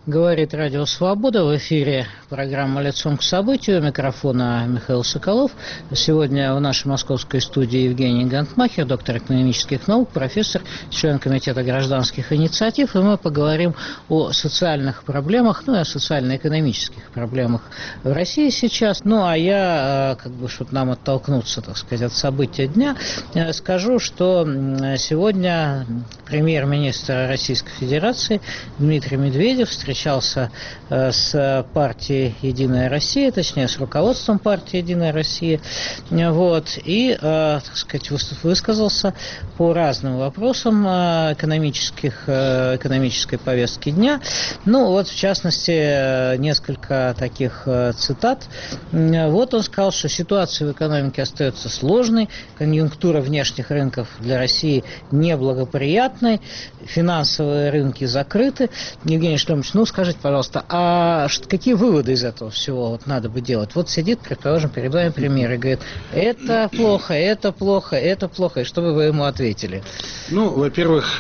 Говорит Радио Свобода. В эфире программа «Лицом к событию». У микрофона Михаил Соколов. Сегодня в нашей московской студии Евгений Гантмахер, доктор экономических наук, профессор, член Комитета гражданских инициатив. И мы поговорим о социальных проблемах, ну и о социально-экономических проблемах в России сейчас. Ну, а я, чтобы нам оттолкнуться, так сказать, от события дня, скажу, что сегодня премьер-министр Российской Федерации Дмитрий Медведев встречался с партией «Единая Россия», точнее, с руководством партии «Единая Россия», вот, и, так сказать, высказался по разным вопросам экономической повестки дня. Ну, вот, в частности, несколько таких цитат. Вот он сказал, что ситуация в экономике остается сложной, конъюнктура внешних рынков для России неблагоприятной, финансовые рынки закрыты. Евгений Шлемович, скажите, пожалуйста, а какие выводы из этого всего вот надо бы делать? Вот сидит, предположим, перед вами премьер и говорит, это плохо, это плохо, это плохо, и что бы вы ему ответили? Ну, во-первых,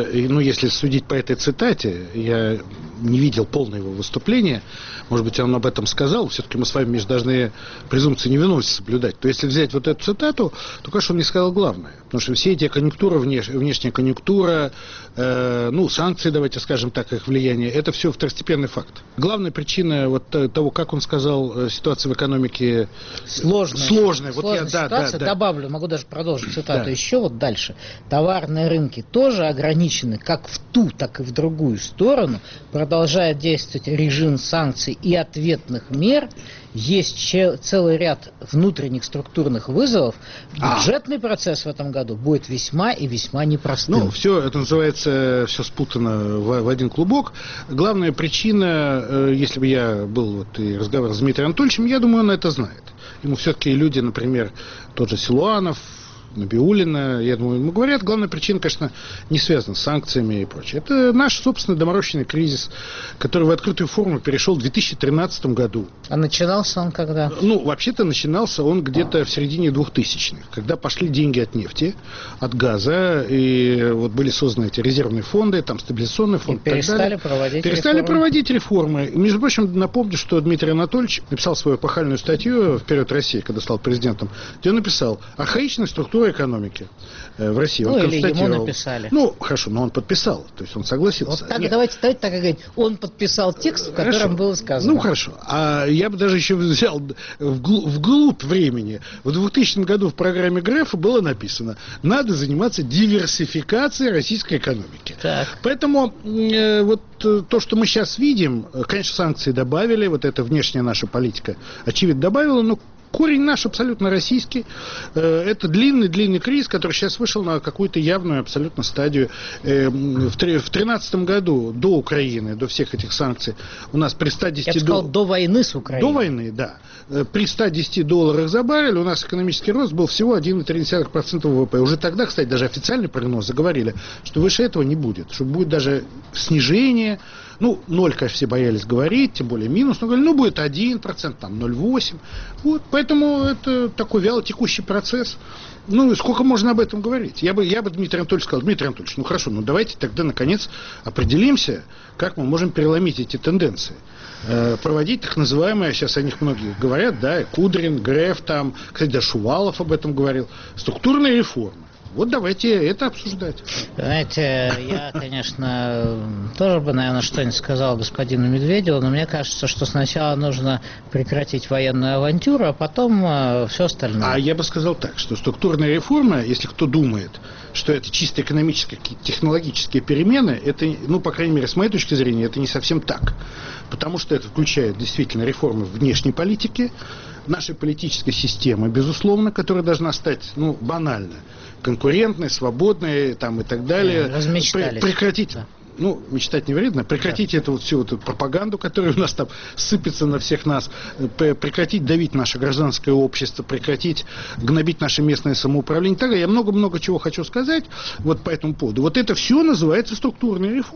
если судить по этой цитате, я не видел полное его выступление, может быть, он об этом сказал, все-таки мы с вами должны презумпции невиновности соблюдать. То если взять вот эту цитату, то, конечно, он не сказал главное. Потому что все эти конъюнктуры, внешняя конъюнктура, санкции, давайте скажем так, их влияние, это все второстепенный факт. Главная причина вот того, как он сказал, ситуация в экономике сложная. Вот ситуация, добавлю, могу даже продолжить цитату еще вот дальше. Товарные рынки тоже ограничены как в ту, так и в другую сторону. Продолжает действовать режим санкций и ответных мер. Есть целый ряд внутренних структурных вызовов. Бюджетный процесс в этом году будет весьма и весьма непростым. Все это называется, все спутано в один клубок. Главная причина, если бы я был и разговаривал с Дмитрием Анатольевичем, я думаю, он это знает. Ему все-таки люди, например, тот же Силуанов, Набиуллина, я думаю, говорят, главная причина, конечно, не связана с санкциями и прочее. Это наш собственный доморощенный кризис, который в открытую форму перешел в 2013 году. А начинался он когда? Вообще-то начинался он где-то в середине 2000-х, когда пошли деньги от нефти, от газа, и вот были созданы эти резервные фонды, там стабилизационный фонд. И перестали проводить реформы. И, между прочим, напомню, что Дмитрий Анатольевич написал свою эпохальную статью «Вперед, Россия», когда стал президентом, где он написал «Архаичная структура экономики в России». Или ему написали. Хорошо, но он подписал, то есть он согласился. Вот так, давайте так и говорить. Он подписал текст, в котором было сказано. Хорошо. А я бы даже еще взял вглубь времени. В 2000 году в программе Грефа было написано, надо заниматься диверсификацией российской экономики. Так. Поэтому то, что мы сейчас видим, конечно, санкции добавили, вот эта внешняя наша политика, очевидно, добавила, но корень наш абсолютно российский. Это длинный кризис, который сейчас вышел на какую-то явную абсолютно стадию. В 2013 году, до Украины, до всех этих санкций, у нас при 110 Я бы сказал, до войны с Украиной. До войны, да. При $110 за баррель у нас экономический рост был всего 1,3% ВВП. Уже тогда, кстати, даже официальные прогнозы говорили, что выше этого не будет, что будет даже снижение. 0, конечно, все боялись говорить, тем более минус, но говорили, будет 1%, там 0,8%. Вот, поэтому это такой вялотекущий процесс. Сколько можно об этом говорить? Я бы Дмитрию Анатольевичу сказал, Дмитрий Анатольевич, хорошо, давайте тогда, наконец, определимся, как мы можем переломить эти тенденции. Проводить так называемые, сейчас о них многие говорят, Кудрин, Греф, кстати, даже Шувалов об этом говорил, структурные реформы. Вот давайте это обсуждать. Знаете, я, конечно, тоже бы, наверное, что-нибудь сказал господину Медведеву, но мне кажется, что сначала нужно прекратить военную авантюру, а потом все остальное. А я бы сказал так, что структурная реформа, если кто думает, что это чисто экономические, технологические перемены, это, по крайней мере, с моей точки зрения, это не совсем так. Потому что это включает действительно реформы внешней политики, нашей политической системы, безусловно, которая должна стать, банально, конкурентной, свободной, и так далее. Размечтались. Прекратить. Мечтать не вредно. Прекратить всю эту пропаганду, которая у нас там сыпется на всех нас. Прекратить давить наше гражданское общество, прекратить гнобить наше местное самоуправление. Так, я много-много чего хочу сказать по этому поводу. Вот это все называется структурная реформа.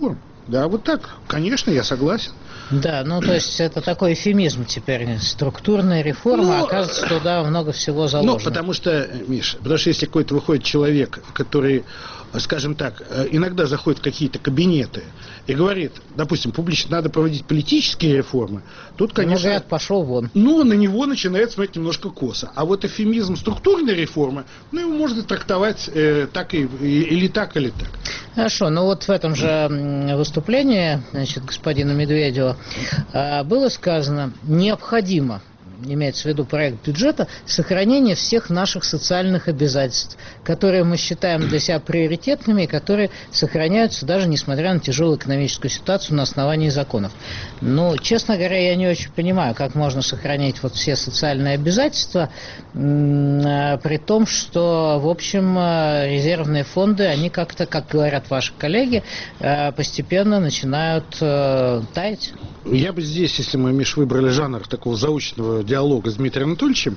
Да, вот так. Конечно, я согласен. Да, ну то есть это такой эвфемизм теперь, структурная реформа, оказывается, туда много всего заложено. Ну, потому что, Миша, если какой-то выходит человек, который, скажем так, иногда заходит в какие-то кабинеты и говорит, допустим, публично надо проводить политические реформы, тут, конечно... Ему говорят, пошел вон. Ну, на него начинает смотреть немножко косо. А вот эвфемизм структурной реформы, ну, его можно трактовать так или так, или так. Хорошо, ну вот в этом же выступлении, значит, господина Медведева было сказано, необходимо, имеется в виду проект бюджета, сохранение всех наших социальных обязательств, которые мы считаем для себя приоритетными и которые сохраняются даже несмотря на тяжелую экономическую ситуацию на основании законов. Но, честно говоря, я не очень понимаю, как можно сохранять вот все социальные обязательства, при том, что, в общем, резервные фонды, они как-то, как говорят ваши коллеги, постепенно начинают таять. Я бы здесь, если мы, Миш, выбрали жанр такого заочного диалога с Дмитрием Анатольевичем...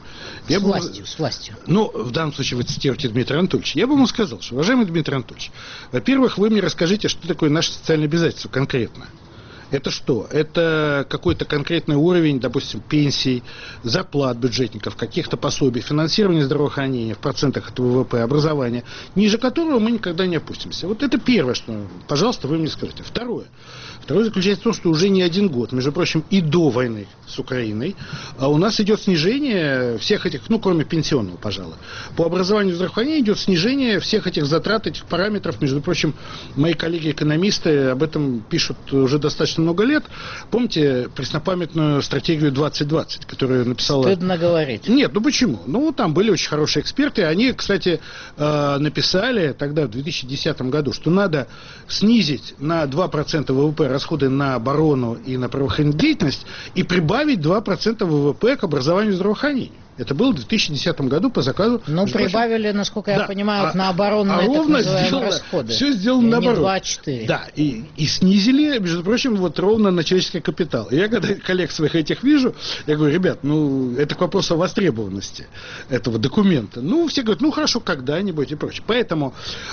С властью. Ну, в данном случае вы цитируете Дмитрия Анатольевича. Я бы ему сказал, что, уважаемый Дмитрий Анатольевич, во-первых, вы мне расскажите, что такое наше социальное обязательство конкретно. Это что? Это какой-то конкретный уровень, допустим, пенсий, зарплат бюджетников, каких-то пособий, финансирования здравоохранения в процентах от ВВП, образования, ниже которого мы никогда не опустимся. Вот это первое, что, пожалуйста, вы мне скажите. Второе заключается в том, что уже не один год, между прочим, и до войны с Украиной, у нас идет снижение всех этих, ну, кроме пенсионного, пожалуй. По образованию и здравоохранению идет снижение всех этих затрат, этих параметров. Между прочим, мои коллеги-экономисты об этом пишут уже достаточно много лет. Помните преснопамятную стратегию 2020, которую написала... Стыдно говорить. Нет, ну почему? Ну, там были очень хорошие эксперты. Они, кстати, написали тогда, в 2010 году, что надо снизить на 2% ВВП расходы на оборону и на правоохранительную деятельность и прибавить 2% ВВП к образованию и здравоохранению. Это было в 2010 году по заказу... Ну, прибавили, насколько я понимаю, на оборонные так называемые расходы. Все сделано наоборот. Не 2, а 4. Да, и снизили, между прочим, вот ровно на человеческий капитал. И я, когда коллег своих этих вижу, я говорю, ребят, ну, это к вопросу о востребованности этого документа. Ну, все говорят, ну, хорошо, когда-нибудь и прочее. Поэтому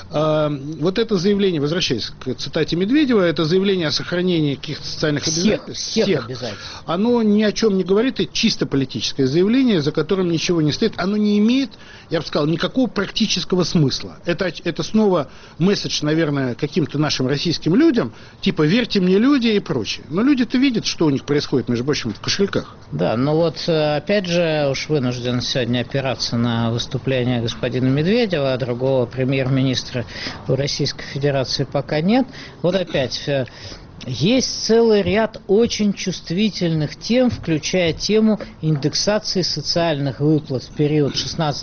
вот это заявление, возвращаясь к цитате Медведева, это заявление о сохранении каких-то социальных обязательств. Всех обязательств. Оно ни о чем не говорит, это чисто политическое заявление, за которым ничего не стоит, оно не имеет, я бы сказал, никакого практического смысла. Это снова месседж, наверное, каким-то нашим российским людям, типа «верьте мне, люди» и прочее. Но люди-то видят, что у них происходит, между прочим, в кошельках. Да, ну вот, опять же, уж вынужден сегодня опираться на выступление господина Медведева, а другого премьер-министра у Российской Федерации пока нет. Вот опять... Есть целый ряд очень чувствительных тем, включая тему индексации социальных выплат в период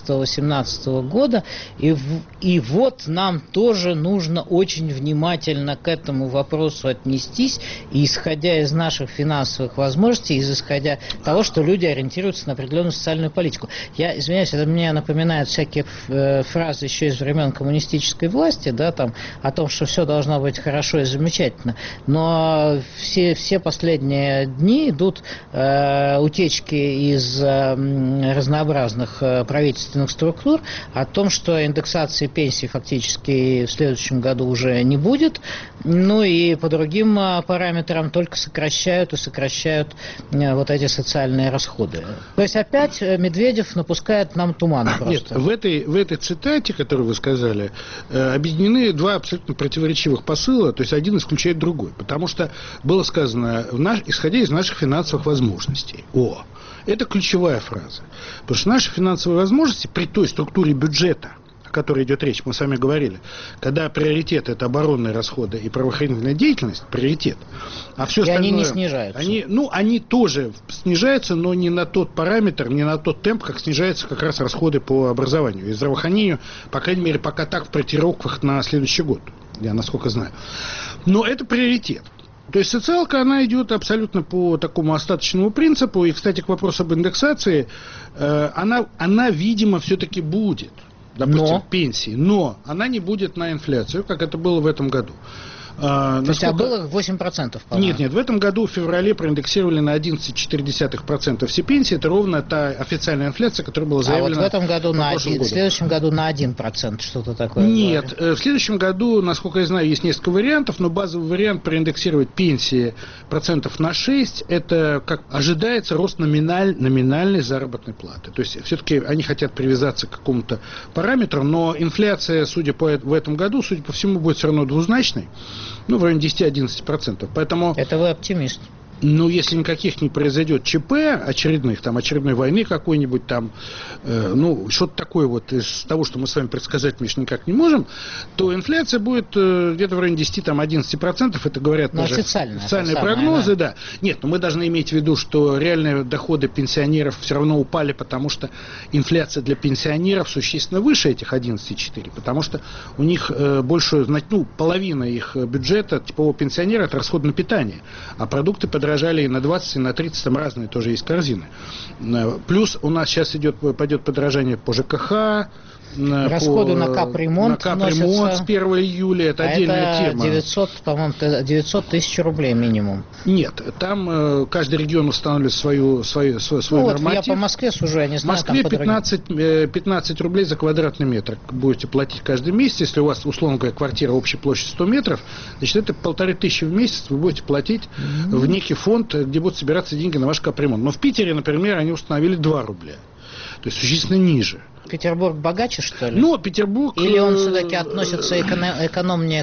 16-18 года. И вот нам тоже нужно очень внимательно к этому вопросу отнестись, и исходя из наших финансовых возможностей, исходя из того, что люди ориентируются на определенную социальную политику. Я извиняюсь, это мне напоминает всякие фразы еще из времен коммунистической власти, да, там, о том, что все должно быть хорошо и замечательно. Но все последние дни идут утечки из разнообразных правительственных структур о том, что индексации пенсий фактически в следующем году уже не будет, ну и по другим параметрам только сокращают вот эти социальные расходы. То есть опять Медведев напускает нам туман просто. Нет, в этой цитате, которую вы сказали, объединены два абсолютно противоречивых посыла, то есть один исключает другой, потому что было сказано, исходя из наших финансовых возможностей. Это ключевая фраза. Потому что наши финансовые возможности при той структуре бюджета, о которой идет речь, мы с вами говорили, когда приоритет это оборонные расходы и правоохранительная деятельность, приоритет, а все остальное... И они не снижаются. Они тоже снижаются, но не на тот параметр, не на тот темп, как снижаются как раз расходы по образованию и здравоохранению, по крайней мере, пока так в проектировках на следующий год, я насколько знаю. Но это приоритет. То есть социалка, она идет абсолютно по такому остаточному принципу, и, кстати, к вопросу об индексации, она видимо, все-таки будет. Допустим, пенсии, но она не будет на инфляцию, как это было в этом году. То есть, а было 8%, по-моему? Нет, в этом году в феврале проиндексировали на 11,4% все пенсии. Это ровно та официальная инфляция, которая была заявлена. А вот в этом году в следующем году на 1%, что-то такое. Нет, в следующем году, насколько я знаю, есть несколько вариантов, но базовый вариант проиндексировать пенсии процентов на 6, это, как ожидается, рост номинальной заработной платы. То есть, все-таки они хотят привязаться к какому-то параметру, но инфляция, в этом году, судя по всему, будет все равно двузначной, в районе 10-11%. Поэтому... Это вы оптимист. Если никаких не произойдет ЧП очередных, очередной войны какой-нибудь что-то такое вот из того, что мы с вами предсказать, Миш, никак не можем, то инфляция будет где-то в районе 10-11%, это говорят даже официальные прогнозы, да. Нет, но мы должны иметь в виду, что реальные доходы пенсионеров все равно упали, потому что инфляция для пенсионеров существенно выше этих 11,4, потому что у них больше, половина их бюджета типового пенсионера — это расход на питание, а продукты подорожали и на 20, и на 30, там разные тоже есть корзины. Плюс у нас сейчас пойдет подорожание по ЖКХ, расходы на капремонт с 1 июля, это отдельная тема. 900 тысяч рублей минимум. Нет, там каждый регион устанавливает свой норматив. Я по Москве сужу, я не знаю. В Москве 15 рублей за квадратный метр будете платить каждый месяц. Если у вас, условно говоря, квартира общей площадью 100 метров, значит, это 1500 в месяц вы будете платить в некий фонд, где будут собираться деньги на ваш капремонт. Но в Питере, например, они установили 2 рубля. То есть существенно ниже. Петербург богаче, что ли? Петербург... Или он все-таки относится экономнее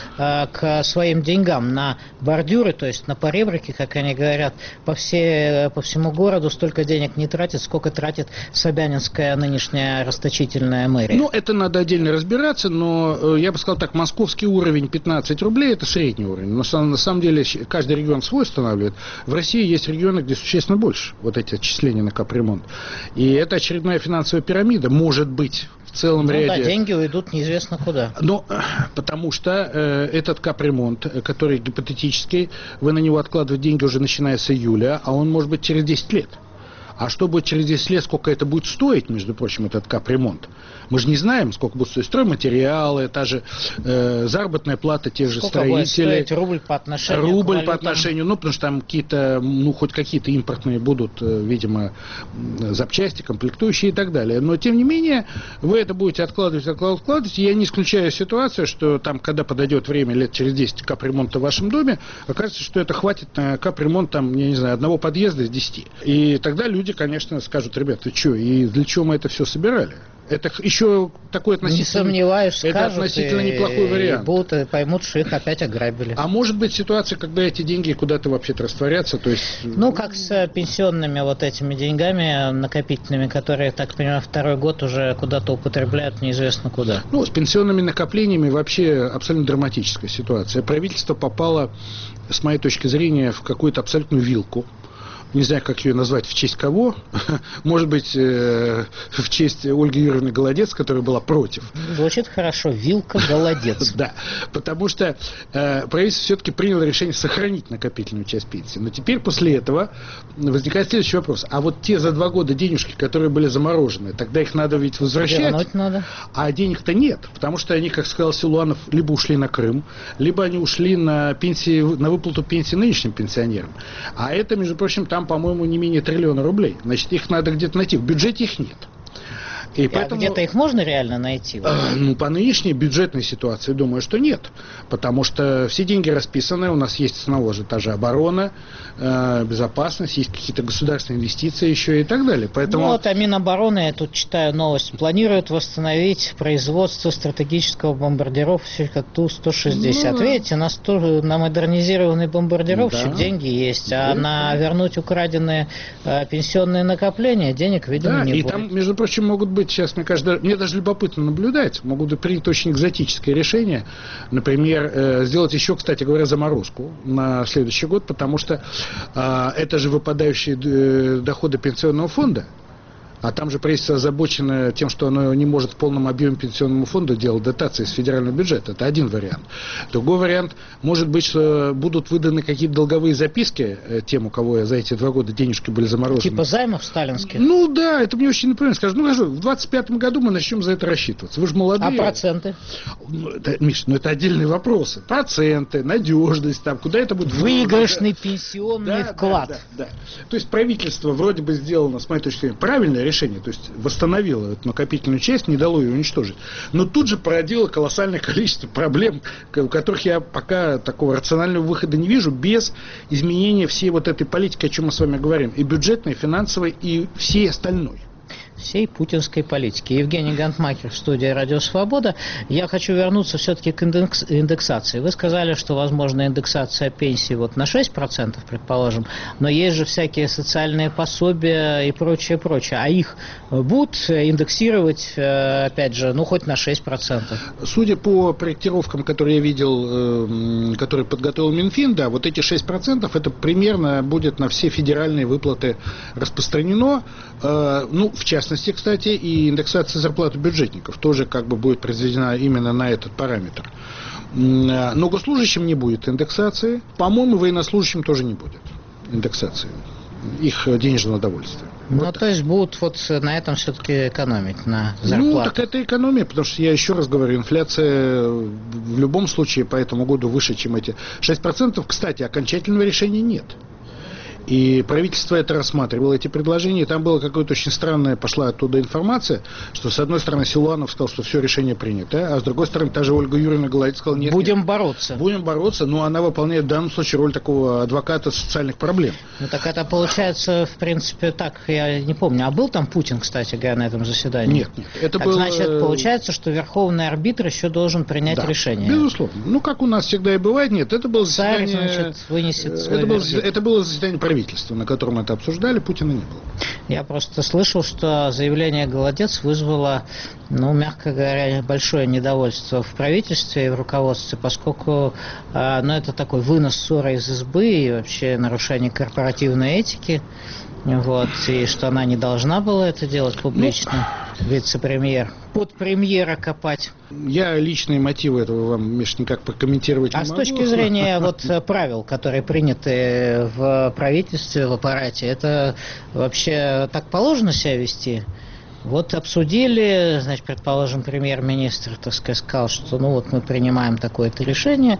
к своим деньгам на бордюры, то есть на поребрики, как они говорят, по всему городу столько денег не тратит, сколько тратит собянинская нынешняя расточительная мэрия. Это надо отдельно разбираться, но я бы сказал так, московский уровень 15 рублей, это средний уровень. Но на самом деле каждый регион свой устанавливает. В России есть регионы, где существенно больше вот эти отчисления на капремонт. И это очередная финансовая пирамида. Может быть, в целом ряде... Да, деньги уйдут неизвестно куда. Потому что этот капремонт, который гипотетический, вы на него откладываете деньги уже начиная с июля, а он может быть через 10 лет. А что будет через 10 лет, сколько это будет стоить, между прочим, этот капремонт? Мы же не знаем, сколько будут стоить стройматериалы, та же заработная плата тех же сколько строителей. Будет стоить рубль по отношению потому что там какие-то, хоть какие-то импортные будут, видимо, запчасти, комплектующие и так далее. Но, тем не менее, вы это будете откладывать. Я не исключаю ситуацию, что там, когда подойдет время, лет через 10 капремонта в вашем доме, окажется, что это хватит на капремонт, одного подъезда из 10. И тогда люди, конечно, скажут: ребят, вы что, и для чего мы это все собирали? Это еще такой относительно... Не сомневаюсь, это относительно неплохой вариант. И поймут, что их опять ограбили. А может быть ситуация, когда эти деньги куда-то вообще-то растворятся, то есть... как с пенсионными этими деньгами накопительными, которые, так понимаю, второй год уже куда-то употребляют неизвестно куда. С пенсионными накоплениями вообще абсолютно драматическая ситуация. Правительство попало, с моей точки зрения, в какую-то абсолютную вилку. Не знаю, как ее назвать, в честь кого. Может быть, в честь Ольги Юрьевны Голодец, которая была против. Звучит хорошо. Вилка Голодец. Да, потому что правительство все-таки приняло решение сохранить накопительную часть пенсии. Но теперь после этого возникает следующий вопрос. А вот те за 2 года денежки, которые были заморожены, тогда их надо ведь возвращать. Вернуть надо. А денег-то нет. Потому что они, как сказал Силуанов, либо ушли на Крым, либо они ушли на выплату пенсии нынешним пенсионерам. А это, между прочим, там, по-моему, не менее 1 триллиона рублей. Значит, их надо где-то найти. В бюджете их нет. И поэтому, где-то их можно реально найти? По нынешней бюджетной ситуации, думаю, что нет. Потому что все деньги расписаны. У нас есть снова же та же оборона, безопасность, есть какие-то государственные инвестиции еще и так далее. Поэтому... а Минобороны, я тут читаю новость, планирует восстановить производство стратегического бомбардировщика Ту-160. Видите, на модернизированный бомбардировщик деньги есть, а на вернуть украденные пенсионные накопления денег, видимо, не будет. И там, между прочим, могут быть сейчас, мне даже любопытно наблюдать, могут быть приняты очень экзотическое решение, например, сделать еще, кстати говоря, заморозку на следующий год, потому что это же выпадающие доходы пенсионного фонда. А там же правительство озабочено тем, что оно не может в полном объеме пенсионному фонду делать дотации из федерального бюджета. Это один вариант. Другой вариант, может быть, что будут выданы какие-то долговые записки тем, у кого за эти 2 года денежки были заморожены. Типа займов сталинских? Ну да, это мне очень напоминает. Скажу, ну хорошо, в 25-м году мы начнем за это рассчитываться. Вы же молодые. А проценты? Миш, это отдельные вопросы. Проценты, надежность, там, куда это будет... Выигрышный пенсионный вклад. Да. То есть правительство вроде бы сделано, с моей точки зрения, правильное решение, то есть восстановило эту накопительную часть, не дало ее уничтожить. Но тут же породило колоссальное количество проблем, у которых я пока такого рационального выхода не вижу, без изменения всей вот этой политики, о чем мы с вами говорим, и бюджетной, и финансовой, и всей остальной. Всей путинской политики. Евгений Гантмахер в студии «Радио Свобода». Я хочу вернуться все-таки к индексации. Вы сказали, что возможна индексация пенсии вот на 6%, предположим, но есть же всякие социальные пособия и прочее. А их будут индексировать, опять же, ну хоть на 6%? Судя по проектировкам, которые я видел, которые подготовил Минфин, да, вот эти 6% это примерно будет на все федеральные выплаты распространено. Ну, в частности, кстати, и индексация зарплаты бюджетников тоже как бы будет произведена именно на этот параметр. Но госслужащим не будет индексации. По-моему, военнослужащим тоже не будет индексации их денежного удовольствия. Ну, вот. То есть будут вот на этом все-таки экономить, на зарплатах. Ну, так это экономия, потому что я еще раз говорю, инфляция в любом случае по этому году выше, чем эти 6%. Кстати, окончательного решения нет. И правительство это рассматривало, эти предложения. И там была какая-то очень странная, пошла оттуда информация, что с одной стороны Силуанов сказал, что все решение принято, а с другой стороны та же Ольга Юрьевна Голодец сказала, нет. Будем бороться, но она выполняет в данном случае роль такого адвоката социальных проблем. Ну так это получается, в принципе, так, я не помню. А был там Путин, кстати говоря, на этом заседании? Нет. Это так, значит, получается, что верховный арбитр еще должен принять решение. Безусловно. Ну, как у нас всегда и бывает, нет. Это было заседание... Царь, значит, вынесет свой это было заседание правительства, на котором это обсуждали, Путина не было. Я просто слышал, что заявление Голодец вызвало, ну, мягко говоря, большое недовольство в правительстве и в руководстве, поскольку, ну, это такой вынос ссоры из избы и вообще нарушение корпоративной этики. Вот, и что она не должна была это делать публично, вице-премьер, под премьера копать. Я личные мотивы этого вам, Миш, никак прокомментировать не могу. А с точки зрения вот правил, которые приняты в правительстве, в аппарате, это вообще так положено себя вести? Вот обсудили, значит, предположим, премьер-министр, так сказать, сказал, что ну вот мы принимаем такое-то решение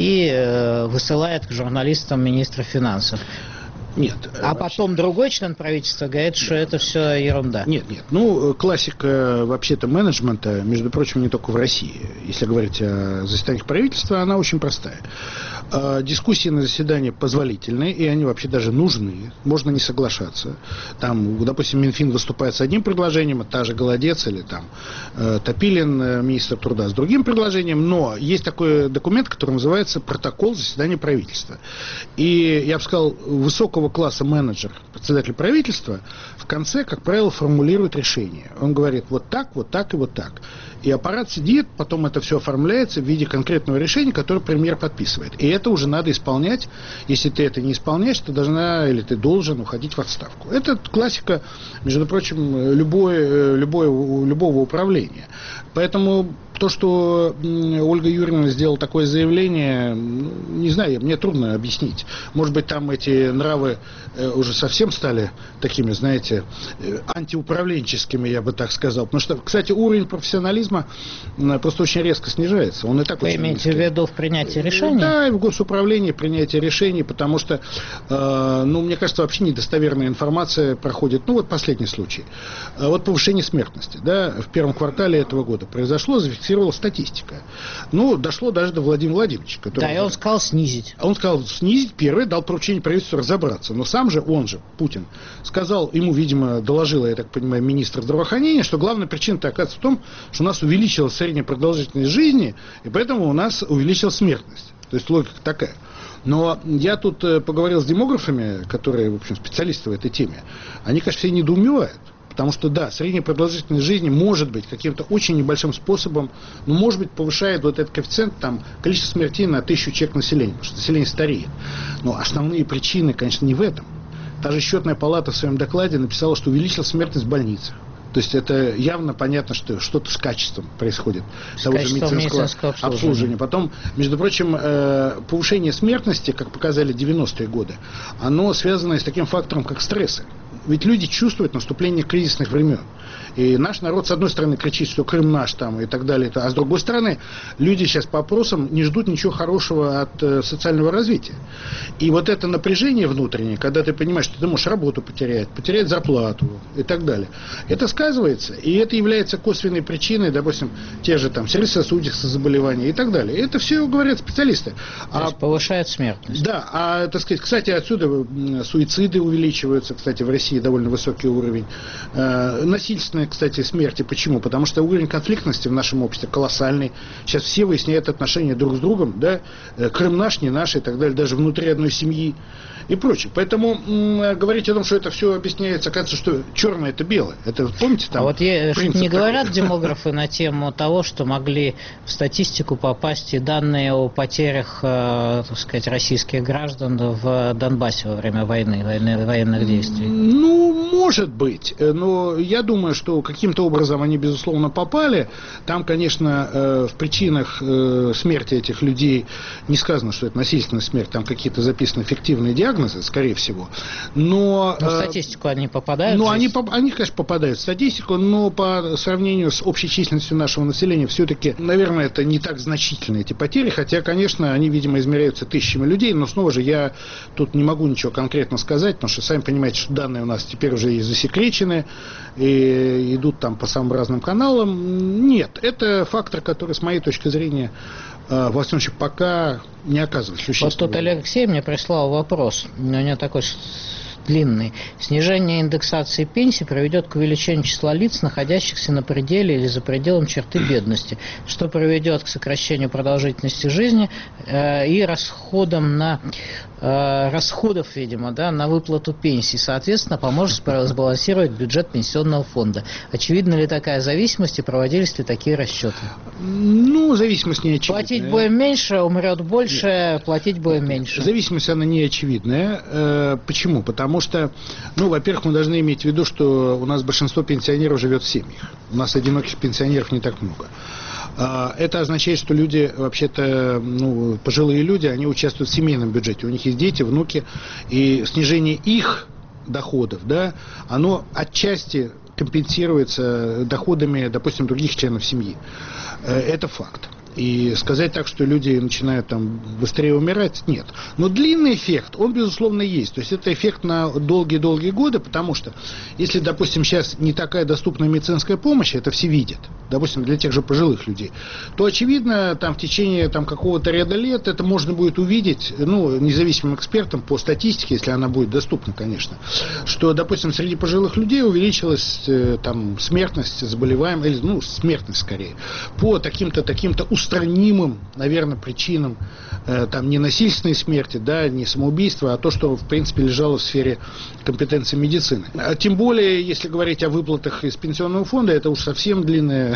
и высылает к журналистам министра финансов. Нет. А потом другой член правительства говорит, что это все ерунда. Нет. Ну, классика вообще-то менеджмента, между прочим, не только в России. Если говорить о заседаниях правительства, она очень простая. Дискуссии на заседании позволительны, и они вообще даже нужны. Можно не соглашаться. Там, допустим, Минфин выступает с одним предложением, а та же Голодец или там Топилин, министр труда, с другим предложением. Но есть такой документ, который называется протокол заседания правительства. И, я бы сказал, высокого класса менеджер, председатель правительства, в конце, как правило, формулирует решение. Он говорит вот так и вот так. И аппарат сидит, потом это все оформляется в виде конкретного решения, которое премьер подписывает. И это уже надо исполнять. Если ты это не исполняешь, ты должна или ты должен уходить в отставку. Это классика, между прочим, любого управления. Поэтому то, что Ольга Юрьевна сделала такое заявление, не знаю, мне трудно объяснить. Может быть, там эти нравы уже совсем стали такими, знаете, антиуправленческими, я бы так сказал. Потому что, кстати, уровень профессионализма просто очень резко снижается. Он и так Вы имеете в виду в принятии решений? Да, и в госуправлении принятие решений, потому что, мне кажется, вообще недостоверная информация проходит. Ну, вот последний случай. Вот повышение смертности, да, в первом квартале этого года произошло, зафиксировала статистика. Ну, дошло даже до Владимира Владимировича. Да, и он сказал снизить. Он сказал снизить, первый дал поручение правительству разобраться. Но сам же, он же, Путин, сказал, ему, видимо, доложила, я так понимаю, министр здравоохранения, что главная причина-то оказывается в том, что у нас увеличилась средняя продолжительность жизни, и поэтому у нас увеличилась смертность. То есть логика такая. Но я тут поговорил с демографами, которые, в общем, специалисты в этой теме. Они, конечно, все недоумевают. Потому что, да, средняя продолжительность жизни может быть каким-то очень небольшим способом, но, может быть, повышает вот этот коэффициент, там, количество смертей на 1000 человек населения, потому что население стареет. Но основные причины, конечно, не в этом. Та же счетная палата в своем докладе написала, что увеличилась смертность в больницах. То есть это явно понятно, что что-то с качеством происходит того же медицинского обслуживания. Потом, между прочим, повышение смертности, как показали 90-е годы, оно связано с таким фактором, как стрессы. Ведь люди чувствуют наступление кризисных времен. И наш народ, с одной стороны, кричит, что Крым наш там и так далее, а с другой стороны, люди сейчас по опросам не ждут ничего хорошего от социального развития. И вот это напряжение внутреннее, когда ты понимаешь, что ты можешь работу потерять зарплату и так далее, это сказывается, и это является косвенной причиной, допустим, те же там сердечно-сосудистые заболевания и так далее. Это все говорят специалисты. То есть повышает смертность. Да, так сказать, кстати, отсюда суициды увеличиваются, кстати, в России довольно высокий уровень. Насильственные, кстати, смерти. Почему? Потому что уровень конфликтности в нашем обществе колоссальный. Сейчас все выясняют отношения друг с другом, да, Крым наш, не наш и так далее, даже внутри одной семьи и прочее. Поэтому говорить о том, что это все объясняется, кажется, что черное это белое. Это, помните, там не говорят демографы на тему того, что могли в статистику попасть и данные о потерях, так сказать, российских граждан в Донбассе во время военных действий? Ну, может быть. Но я думаю, что каким-то образом они, безусловно, попали. Там, конечно, в причинах смерти этих людей не сказано, что это насильственная смерть. Там какие-то записаны фиктивные диагнозы, скорее всего. Но в статистику они попадают? Ну, они, конечно, попадают в статистику, но по сравнению с общей численностью нашего населения, все-таки, наверное, это не так значительны эти потери. Хотя, конечно, они, видимо, измеряются тысячами людей. Но, снова же, я тут не могу ничего конкретно сказать, потому что, сами понимаете, что данные у нас теперь уже и засекречены, и идут там по самым разным каналам. Нет, это фактор, который, с моей точки зрения, во всяком случае, пока не оказывает существенного. Вот тут Алексей мне прислал вопрос, у него такой длинный. Снижение индексации пенсий приведет к увеличению числа лиц, находящихся на пределе или за пределом черты бедности, что приведет к сокращению продолжительности жизни и расходов, видимо, на выплату пенсий. Соответственно, поможет сбалансировать бюджет пенсионного фонда. Очевидна ли такая зависимость и проводились ли такие расчеты? Ну, зависимость не очевидная. Платить будем меньше, умрет больше, нет. Платить будем меньше. Зависимость, она не очевидная. Почему? Потому что, во-первых, мы должны иметь в виду, что у нас большинство пенсионеров живет в семьях. У нас одиноких пенсионеров не так много. Это означает, что люди, вообще-то, пожилые люди, они участвуют в семейном бюджете. У них есть дети, внуки, и снижение их доходов, оно отчасти компенсируется доходами, допустим, других членов семьи. Это факт. И сказать так, что люди начинают там быстрее умирать, нет. Но длинный эффект, он, безусловно, есть. То есть это эффект на долгие-долгие годы, потому что, если, допустим, сейчас не такая доступная медицинская помощь, это все видят, допустим, для тех же пожилых людей, то, очевидно, там в течение какого-то ряда лет это можно будет увидеть, независимым экспертам по статистике, если она будет доступна, конечно, что, допустим, среди пожилых людей увеличилась там смертность, заболеваемость, или, смертность скорее, по таким-то устранимым, наверное, причинам, там не насильственной смерти, не самоубийства, а то, что, в принципе, лежало в сфере компетенции медицины. А тем более, если говорить о выплатах из пенсионного фонда, это уж совсем длинная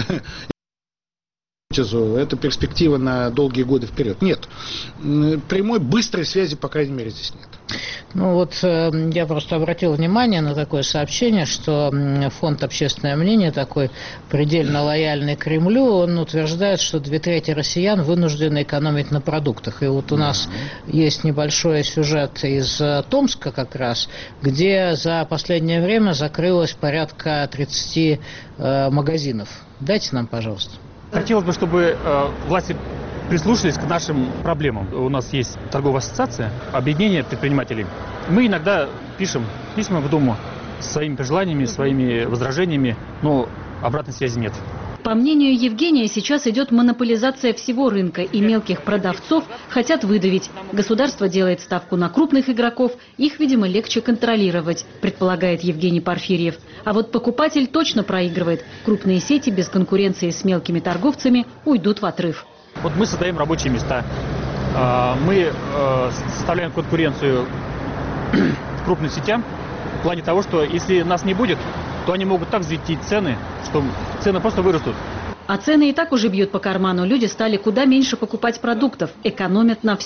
это перспектива на долгие годы вперед. Нет. Прямой, быстрой связи, по крайней мере, здесь нет. Я просто обратил внимание на такое сообщение, что фонд «Общественное мнение», такой предельно лояльный Кремлю, он утверждает, что 2/3 россиян вынуждены экономить на продуктах. И вот у нас есть небольшой сюжет из Томска как раз, где за последнее время закрылось порядка 30 магазинов. Дайте нам, пожалуйста. Хотелось бы, чтобы власти прислушались к нашим проблемам. У нас есть торговая ассоциация, объединение предпринимателей. Мы иногда пишем письма в Думу с своими пожеланиями, своими возражениями, но обратной связи нет. По мнению Евгения, сейчас идет монополизация всего рынка, и мелких продавцов хотят выдавить. Государство делает ставку на крупных игроков, их, видимо, легче контролировать, предполагает Евгений Порфирьев. А вот покупатель точно проигрывает. Крупные сети без конкуренции с мелкими торговцами уйдут в отрыв. Вот мы создаем рабочие места, мы составляем конкуренцию крупным сетям в плане того, что если нас не будет, то они могут так взвинтить цены, что цены просто вырастут. А цены и так уже бьют по карману. Люди стали куда меньше покупать продуктов, экономят на всем.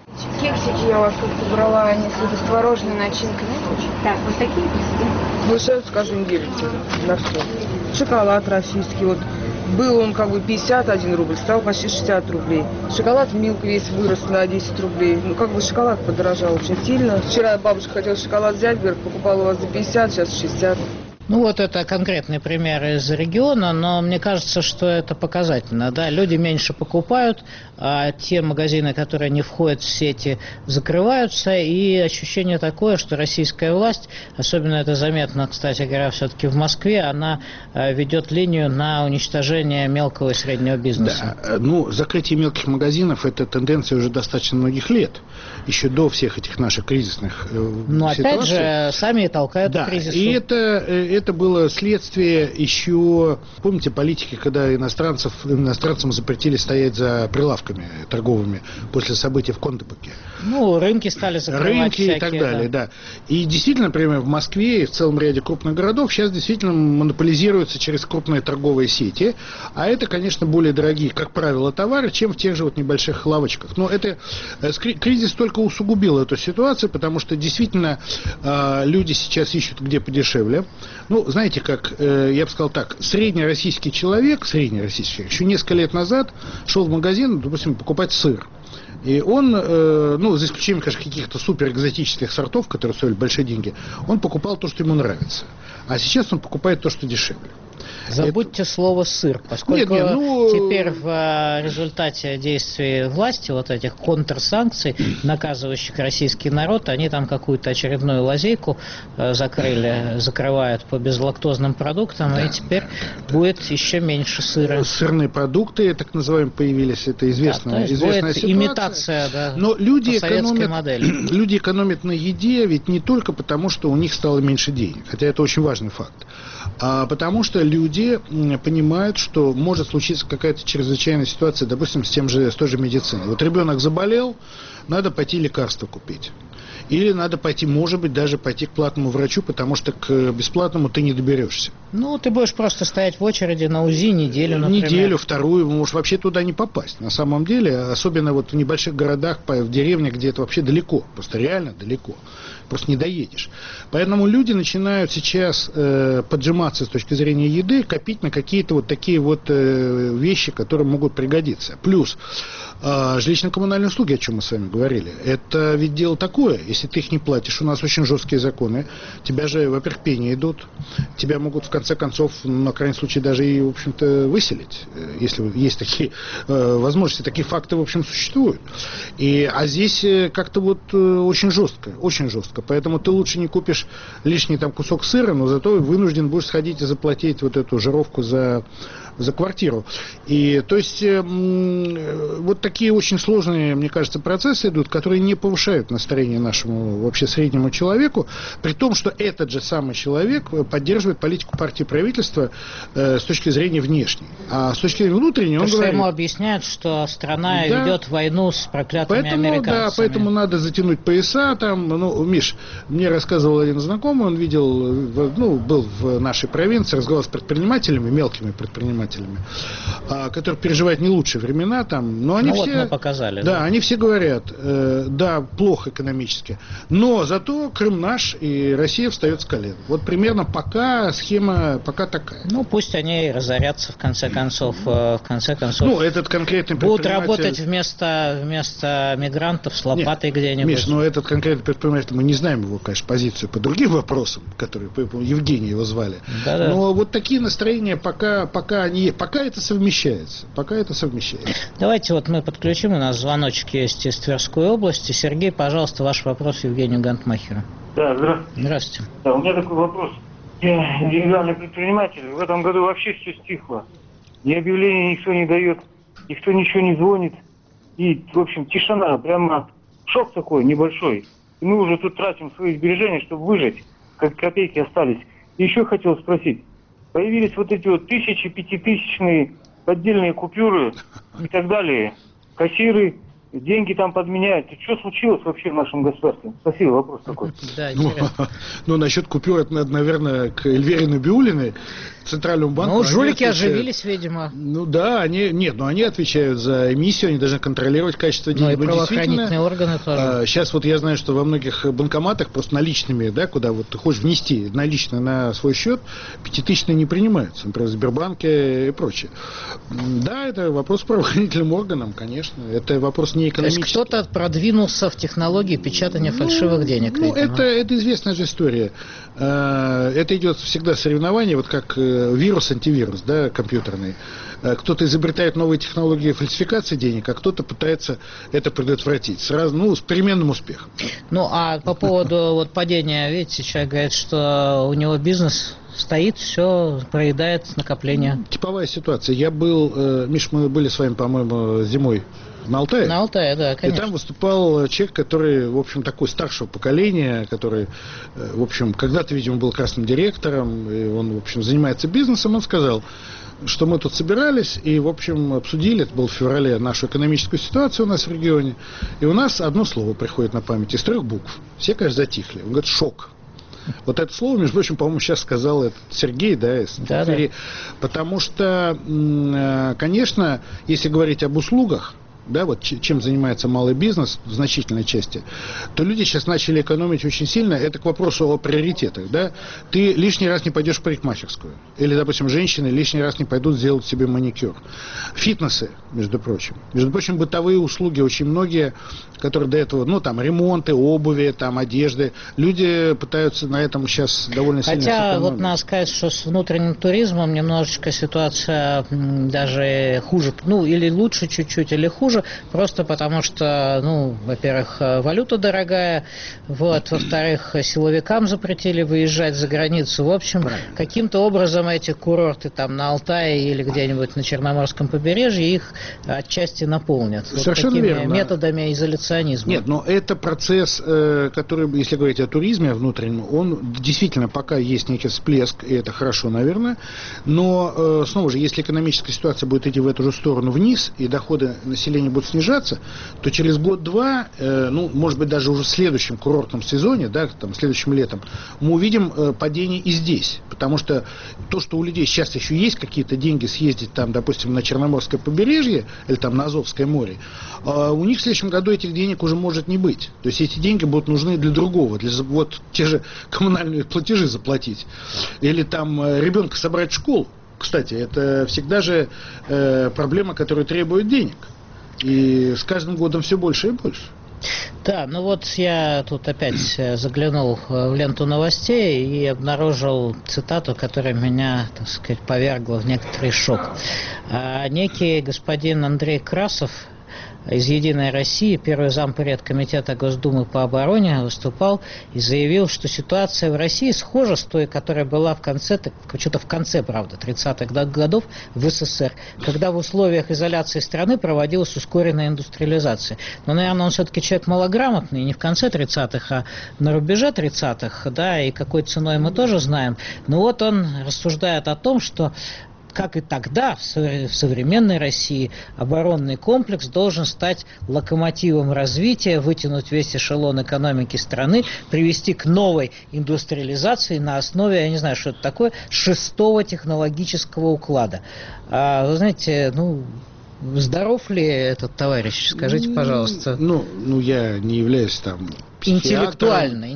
Кексики я у вас как-то брала, они с творожной начинкой. Так, вот такие кексики. Повышают с каждым делится на все. Шоколад российский, вот был он как бы 51 рубль, стал почти 60 рублей. Шоколад Милк весь вырос на 10 рублей. Ну как бы шоколад подорожал очень сильно. Вчера бабушка хотела шоколад взять, говорит, покупала у вас за 50, сейчас 60. Ну вот это конкретный пример из региона, но мне кажется, что это показательно. Да? Люди меньше покупают, а те магазины, которые не входят в сети, закрываются. И ощущение такое, что российская власть, особенно это заметно, кстати говоря, все-таки в Москве, она ведет линию на уничтожение мелкого и среднего бизнеса. Да, ну закрытие мелких магазинов – это тенденция уже достаточно многих лет, еще до всех этих наших кризисных но ситуаций. Опять же, сами толкают к кризису. И это было следствие еще, помните, политики, когда иностранцам запретили стоять за прилавками торговыми после событий в Кондопаке. Ну, рынки стали закрывать. Рынки всякие, и так далее, да. И действительно, например, в Москве и в целом ряде крупных городов сейчас действительно монополизируются через крупные торговые сети, а это, конечно, более дорогие, как правило, товары, чем в тех же вот небольших лавочках. Но это кризис только усугубил эту ситуацию, потому что действительно люди сейчас ищут где подешевле. Ну, знаете, как, я бы сказал так, среднероссийский человек, еще несколько лет назад шел в магазин, допустим, покупать сыр. И он, ну, за исключением, конечно, каких-то суперэкзотических сортов, которые стоили большие деньги, он покупал то, что ему нравится. А сейчас он покупает то, что дешевле. Забудьте слово «сыр», поскольку теперь в результате действий власти, вот этих контрсанкций, наказывающих российский народ, они там какую-то очередную лазейку закрывают по безлактозным продуктам, и теперь будет еще меньше сыра. Сырные продукты, так называемые, появились, это известная ситуация. Имитация, да, но люди экономят, экономят на еде ведь не только потому, что у них стало меньше денег, хотя это очень важный факт, а потому что люди понимают, что может случиться какая-то чрезвычайная ситуация, допустим, с той же медициной. Вот ребенок заболел, надо пойти лекарства купить. Или надо пойти, может быть, даже пойти к платному врачу, потому что к бесплатному ты не доберешься. Ну, ты будешь просто стоять в очереди на УЗИ неделю, например. Неделю, вторую, можешь вообще туда не попасть. На самом деле, особенно вот в небольших городах, в деревнях, где это вообще далеко, просто реально далеко. Просто не доедешь. Поэтому люди начинают сейчас поджиматься с точки зрения еды, копить на какие-то вот такие вот вещи, которые могут пригодиться. Плюс жилищно-коммунальные услуги, о чем мы с вами говорили, это ведь дело такое, если ты их не платишь, у нас очень жесткие законы, тебя же, во-первых, пени идут, тебя могут в конце концов, на крайний случай, даже и, в общем-то, выселить, если есть такие возможности, такие факты, в общем, существуют. А здесь как-то вот очень жестко, поэтому ты лучше не купишь лишний там кусок сыра, но зато вынужден будешь сходить и заплатить вот эту жировку за квартиру. И то есть вот такие очень сложные, мне кажется, процессы идут, которые не повышают настроение нашему вообще среднему человеку, при том, что этот же самый человек поддерживает политику партии и правительства с точки зрения внешней. А с точки зрения внутренней он говорит... ему объясняют, что страна ведет войну с проклятыми американцами. Да, поэтому надо затянуть пояса там. Ну, Миш, мне рассказывал один знакомый, он видел, был в нашей провинции, разговаривал с предпринимателями, мелкими предпринимателями, которые переживают не лучшие времена там, но они все... мы показали. Да, они все говорят, да, плохо экономически, но зато Крым наш, и Россия встает с колен. Вот примерно пока схема такая. Ну, пусть они разорятся в конце концов. Ну, этот конкретный будут работать вместо мигрантов с лопатой где-нибудь. Миш, но этот конкретный предприниматель, мы не знаем его, конечно, позицию по другим вопросам, которые, Евгений его звали. Да-да. Но вот такие настроения пока это совмещается. Давайте вот мы подключим, у нас звоночек есть из Тверской области. Сергей, пожалуйста, ваш вопрос Евгению Гантмахеру. Да, здравствуйте. Здравствуйте. Да, у меня такой вопрос. Я индивидуальный предприниматель. В этом году вообще все стихло. Ни объявлений никто не дает, никто ничего не звонит. И, в общем, тишина. Прямо шок такой небольшой. И мы уже тут тратим свои сбережения, чтобы выжить. Как копейки остались. И еще хотел спросить. Появились вот эти вот 1000, 5000-тысячные поддельные купюры и так далее. Кассиры деньги там подменяют. Что случилось вообще в нашем государстве? Спасибо, вопрос такой. Да, ну, насчет купюр, это надо, наверное, к Эльвире Набиуллиной, Центральному банку. Ну, жулики оживились, видимо. Ну да, они отвечают за эмиссию, они должны контролировать качество денег. Ну и правоохранительные органы тоже. Сейчас вот я знаю, что во многих банкоматах просто наличными, да, куда вот ты хочешь внести наличные на свой счет, 5000 не принимаются, например, в Сбербанке и прочее. Да, это вопрос к правоохранительным органам, конечно. Это вопрос не экономический. То есть кто-то продвинулся в технологии печатания фальшивых денег. Ну, это известная же история. Это идет всегда соревнование, вот как вирус-антивирус, да, компьютерный. Кто-то изобретает новые технологии фальсификации денег, а кто-то пытается это предотвратить. Сразу, с переменным успехом. Ну, а по поводу вот падения, видите, человек говорит, что у него бизнес стоит, все проедает накопление. Типовая ситуация. Я был, Миш, мы были с вами, по-моему, зимой на Алтае. На Алтае, да, конечно. И там выступал человек, который, в общем, такой старшего поколения, который, в общем, когда-то, видимо, был красным директором, и он, в общем, занимается бизнесом. Он сказал, что мы тут собирались и, в общем, обсудили, это было в феврале, нашу экономическую ситуацию у нас в регионе, и у нас одно слово приходит на память из 3 букв. Все, конечно, затихли. Он говорит, шок. Вот это слово, между прочим, по-моему, сейчас сказал этот Сергей, да, из Твери. Потому что, конечно, если говорить об услугах, да, вот чем занимается малый бизнес в значительной части, то люди сейчас начали экономить очень сильно. Это к вопросу о приоритетах, да. Ты лишний раз не пойдешь в парикмахерскую. Или, допустим, женщины лишний раз не пойдут сделать себе маникюр. Фитнесы, между прочим. Между прочим, бытовые услуги очень многие, которые до этого, там, ремонты, обуви, там, одежды. Люди пытаются на этом сейчас довольно сильно сэкономить. Хотя, вот надо сказать, что с внутренним туризмом немножечко ситуация даже хуже. Или лучше чуть-чуть, или хуже. Просто потому что, во-первых, валюта дорогая, во-вторых, силовикам запретили выезжать за границу. В общем, каким-то образом эти курорты там на Алтае или где-нибудь на Черноморском побережье их отчасти наполнят. Совершенно верно. Методами изоляционизма. Нет, но это процесс, который, если говорить о туризме внутреннем, он действительно пока есть некий всплеск, и это хорошо, наверное, но, снова же, если экономическая ситуация будет идти в эту же сторону вниз, и доходы населения будут снижаться, то через год-два, может быть, даже уже в следующем курортном сезоне, да, там, следующим летом, мы увидим падение и здесь. Потому что то, что у людей сейчас еще есть какие-то деньги съездить там, допустим, на Черноморское побережье или там на Азовское море, у них в следующем году этих денег уже может не быть. То есть эти деньги будут нужны для другого, для те же коммунальные платежи заплатить. Или там ребенка собрать в школу. Кстати, это всегда же проблема, которая требует денег. И с каждым годом все больше и больше. Да, я тут опять заглянул в ленту новостей и обнаружил цитату, которая меня, так сказать, повергла в некоторый шок. Некий господин Андрей Красов из «Единой России», первый зампред Комитета Госдумы по обороне, выступал и заявил, что ситуация в России схожа с той, которая была в конце, правда, 30-х годов в СССР, когда в условиях изоляции страны проводилась ускоренная индустриализация. Но, наверное, он все-таки человек малограмотный, не в конце 30-х, а на рубеже 30-х, да, и какой ценой мы тоже знаем. Но вот он рассуждает о том, что как и тогда, в современной России, оборонный комплекс должен стать локомотивом развития, вытянуть весь эшелон экономики страны, привести к новой индустриализации на основе, я не знаю, что это такое, 6-го технологического уклада. Вы знаете, здоров ли этот товарищ? Скажите, пожалуйста. Я не являюсь там интеллектуально.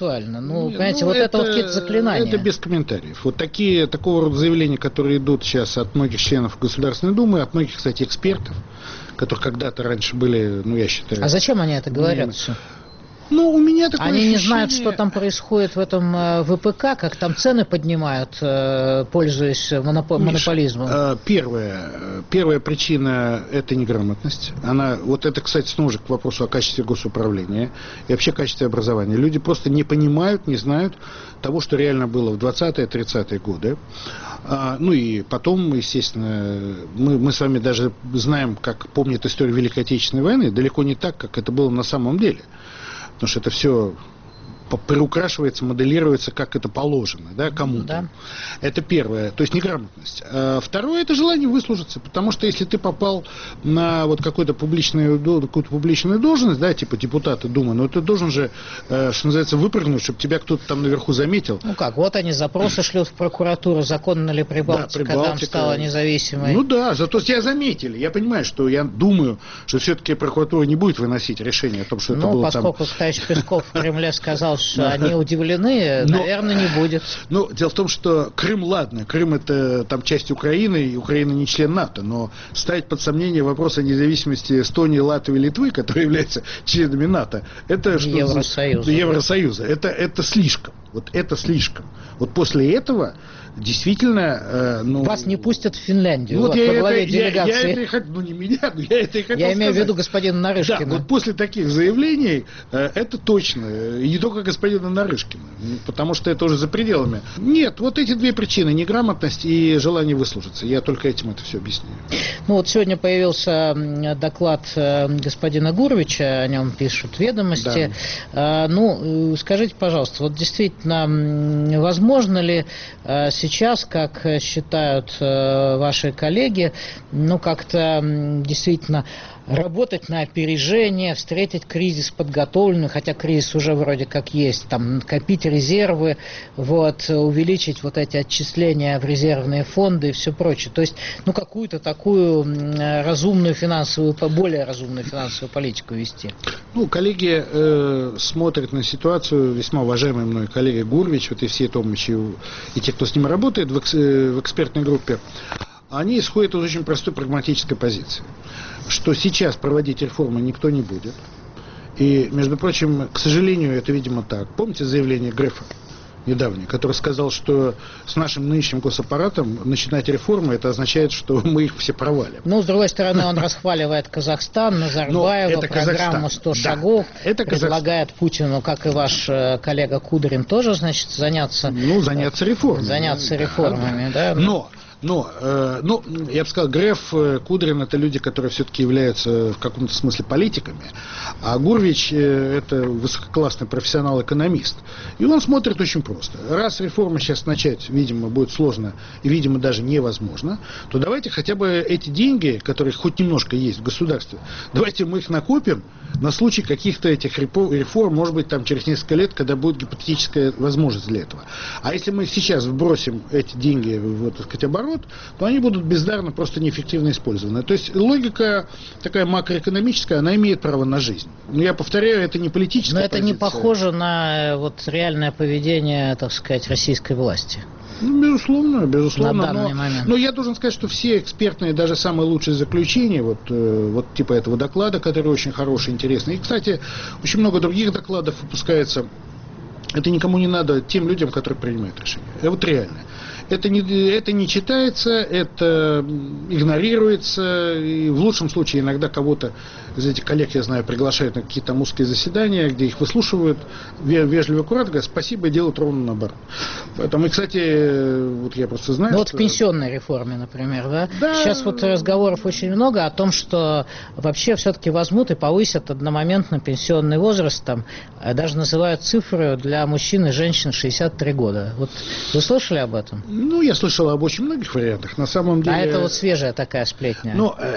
Это какие-то заклинания. Это без комментариев. Вот такого рода заявления, которые идут сейчас от многих членов Государственной Думы, от многих, кстати, экспертов, которые когда-то раньше были, я считаю... А зачем они это говорят? У меня такое Они ощущение... не знают, что там происходит в этом ВПК, как там цены поднимают, пользуясь монополизмом. Первая причина – это неграмотность. Это, кстати, снова же к вопросу о качестве госуправления и вообще качестве образования. Люди просто не понимают, не знают того, что реально было в 20-е, 30-е годы. И потом, естественно, мы с вами даже знаем, как помнят историю Великой Отечественной войны, далеко не так, как это было на самом деле. Потому что это все приукрашивается, моделируется, как это положено, да, кому-то. Да. Это первое, то есть неграмотность. Второе, это желание выслужиться, потому что если ты попал на вот какую-то публичную должность, да, типа депутата Думы, но ты должен же, что называется, выпрыгнуть, чтобы тебя кто-то там наверху заметил. Ну как, вот они запросы шлют в прокуратуру, законно ли Прибалтика, да, там стала независимой. Ну да, зато тебя заметили. Я понимаю, что я думаю, что все-таки прокуратура не будет выносить решение о том, что это было там... Ну, поскольку товарищ Песков в Кремле сказал, что они удивлены, наверное, не будет. Ну, дело в том, что Крым, ладно, Крым это там часть Украины, и Украина не член НАТО, но ставить под сомнение вопрос о независимости Эстонии, Латвии, Литвы, которые являются членами НАТО, это что? Евросоюза. Это слишком. Вот это слишком. Вот после этого действительно... Вас не пустят в Финляндию. Вот во главе делегации. Не меня, но я это и хотел сказать. Я имею в виду господина Нарышкина. Да, вот после таких заявлений это точно. И не только господина Нарышкина. Потому что это уже за пределами. Нет, вот эти две причины. Неграмотность и желание выслужиться. Я только этим это все объясняю. Ну вот сегодня появился доклад господина Гурвича, о нем пишут «Ведомости». Да. Ну, скажите, пожалуйста, вот действительно, возможно ли сейчас, как считают ваши коллеги, ну, как-то действительно работать на опережение, встретить кризис подготовленный, хотя кризис уже вроде как есть, там, накопить резервы, вот, увеличить вот эти отчисления в резервные фонды и все прочее. То есть, ну, какую-то такую разумную финансовую, более разумную финансовую политику вести. Ну, коллеги смотрят на ситуацию, весьма уважаемый мной коллега Гурвич, вот и все Томичи, и те, кто с ним работает в экспертной группе, они исходят из очень простой прагматической позиции, что сейчас проводить реформы никто не будет. И, между прочим, к сожалению, это, видимо, так. Помните заявление Грефа недавнее, который сказал, что с нашим нынешним госаппаратом начинать реформы, это означает, что мы их все провалим. Ну, с другой стороны, он расхваливает Казахстан, Назарбаева, программу 100 шагов, это предлагает Путину, как и ваш коллега Кудрин, тоже, значит, заняться... Ну, заняться реформами. Заняться реформами, да. Но, я бы сказал, Греф, Кудрин — это люди, которые все-таки являются в каком-то смысле политиками, а Гурвич — это высококлассный профессионал-экономист. И он смотрит очень просто. Раз реформы сейчас начать, видимо, будет сложно и, видимо, даже невозможно, то давайте хотя бы эти деньги, которые хоть немножко есть в государстве, давайте мы их накопим на случай каких-то этих реформ, может быть, там через несколько лет, когда будет гипотетическая возможность для этого. А если мы сейчас вбросим эти деньги в, так сказать, оборот, то они будут бездарно, просто неэффективно использованы. То есть логика такая макроэкономическая, она имеет право на жизнь. Но я повторяю, это не политическая позиция. Но это не похоже на вот реальное поведение, так сказать, российской власти. Ну, безусловно. На данный момент. Но я должен сказать, что все экспертные, даже самые лучшие заключения, вот типа этого доклада, который очень хороший, интересный. И, кстати, очень много других докладов выпускается. Это никому не надо, тем людям, которые принимают решения. Вот реально. Это не читается, это игнорируется, и в лучшем случае иногда кого-то из этих коллег, я знаю, приглашают на какие-то узкие заседания, где их выслушивают, вежливо, аккуратно, говорят спасибо, и делают ровно наоборот. Поэтому, и, кстати, вот я просто знаю, вот в пенсионной реформе, например, да? Сейчас вот разговоров очень много о том, что вообще все-таки возьмут и повысят одномоментно пенсионный возраст, там, даже называют цифры для мужчин и женщин 63 года. Вот вы слышали об этом? Ну, я слышал об очень многих вариантах. На самом деле... А это вот свежая такая сплетня.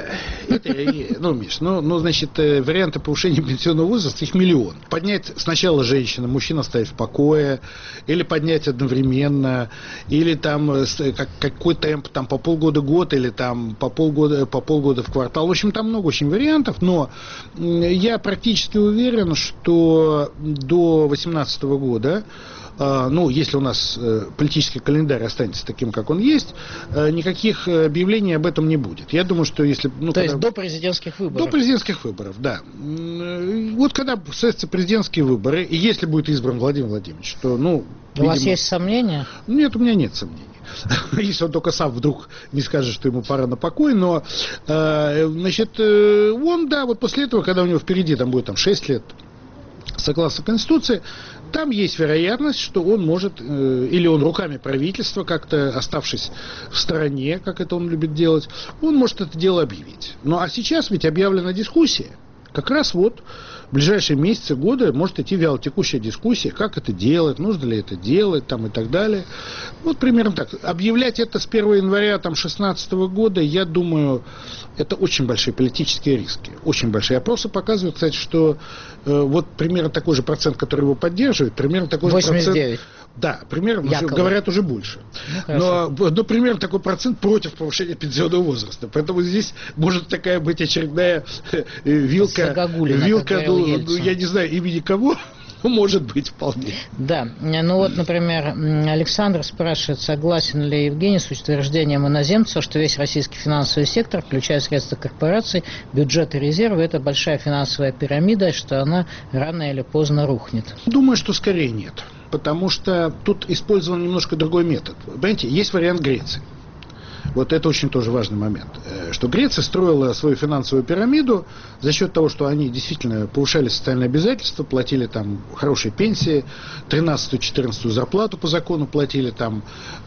Миш, значит, варианты повышения пенсионного возраста, их миллион. Поднять сначала женщина, мужчина оставить в покое, или поднять одновременно, или там какой темп, там по полгода-год, или там по полгода в квартал. В общем, там много очень вариантов, но я практически уверен, что до 2018 года, если у нас политический календарь останется таким, как он есть, никаких объявлений об этом не будет. Я думаю, что если... То есть до президентских выборов? До президентских выборов, да. Вот когда состоятся президентские выборы, и если будет избран Владимир Владимирович, то, У вас есть сомнения? Нет, у меня нет сомнений. Если он только сам вдруг не скажет, что ему пора на покой, но, значит, он, да, вот после этого, когда у него впереди там будет 6 лет, согласно Конституции, там есть вероятность, что он может, или он руками правительства, как-то оставшись в стороне, как это он любит делать, он может это дело объявить. Ну, а сейчас ведь объявлена дискуссия. Как раз вот в ближайшие месяцы, годы может идти вялотекущая дискуссия, как это делать, нужно ли это делать там, и так далее. Вот примерно так. Объявлять это с 1 января 2016 года, я думаю, это очень большие политические риски. Очень большие. Опросы показывают, кстати, что вот примерно такой же процент, который его поддерживает, примерно такой 89. же процент... Да, примерно, якобы. Говорят уже больше. Но примерно такой процент против повышения пенсионного возраста. Поэтому здесь может такая быть очередная вилка, я не знаю имени кого, может быть вполне. Да, ну вот, например, Александр спрашивает, согласен ли Евгений с утверждением иноземцев, что весь российский финансовый сектор, включая средства корпораций, бюджет и резервы, это большая финансовая пирамида, что она рано или поздно рухнет? Думаю, что скорее нет. Потому что тут использован немножко другой метод. Понимаете, есть вариант Греции. Вот это очень тоже важный момент. Что Греция строила свою финансовую пирамиду за счет того, что они действительно повышали социальные обязательства, платили там хорошие пенсии, 13-14 зарплату по закону платили там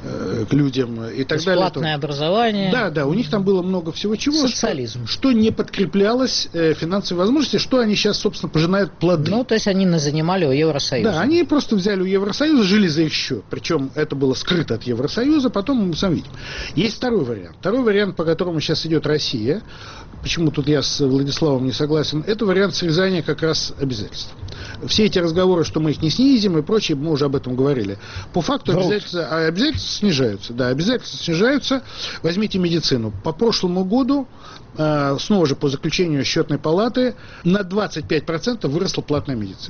к людям и так далее. Бесплатное образование. Да, у них там было много всего чего. Социализм. Что не подкреплялось финансовой возможностью, что они сейчас, собственно, пожинают плоды. Ну, то есть они занимали у Евросоюза. Да, они просто взяли у Евросоюза, жили за их счет. Причем это было скрыто от Евросоюза, потом мы сами видим. Есть второй вариант. Второй вариант, по которому сейчас идет Россия, почему тут я с Владиславом не согласен, это вариант срезания как раз обязательств. Все эти разговоры, что мы их не снизим и прочее, мы уже об этом говорили. По факту обязательства снижаются. Да, обязательства снижаются. Возьмите медицину. По прошлому году, снова же по заключению счетной палаты, на 25% выросла платная медицина.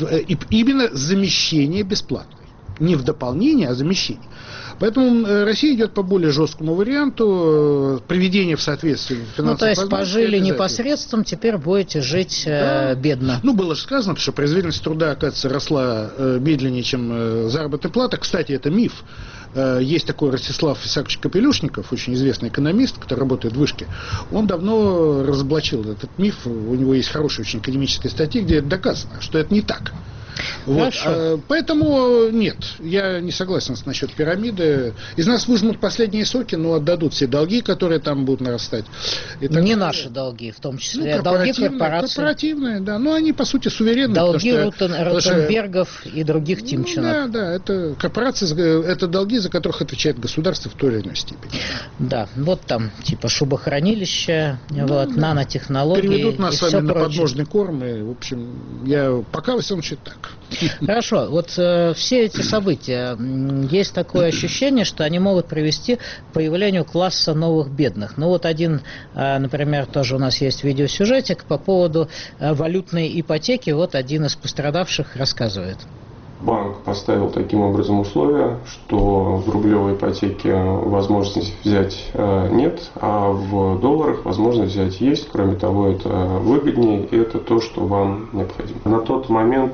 Именно замещение бесплатной. Не в дополнение, а замещение. Поэтому Россия идет по более жесткому варианту приведения в соответствие финансовых то есть пожили непосредством, теперь будете жить бедно. Ну, было же сказано, что производительность труда, оказывается, росла медленнее, чем заработная плата. Кстати, это миф. Есть такой Ростислав Исаакович Капелюшников, очень известный экономист, который работает в Вышке. Он давно разоблачил этот миф. У него есть хорошая очень академическая статья, где это доказано, что это не так. Вот. Поэтому нет, я не согласен насчет пирамиды. Из нас выжмут последние соки, но отдадут все долги, которые там будут нарастать. Не наши долги, в том числе. Долги корпораций. Корпоративные, да. Но они, по сути, суверенны. Долги Ротенбергов и других Тимченок. Да, это корпорации, это долги, за которых отвечает государство в той или иной степени. Да, вот там типа шубохранилища, нанотехнологии. Переведут нас и с вами на подножный корм. И, в общем, я пока во всем считаю так. Хорошо, вот все эти события, есть такое ощущение, что они могут привести к появлению класса новых бедных. Ну вот один, например, тоже у нас есть видеосюжетик по поводу валютной ипотеки, вот один из пострадавших рассказывает. Банк поставил таким образом условия, что в рублевой ипотеке возможности взять нет, а в долларах возможность взять есть. Кроме того, это выгоднее, и это то, что вам необходимо. На тот момент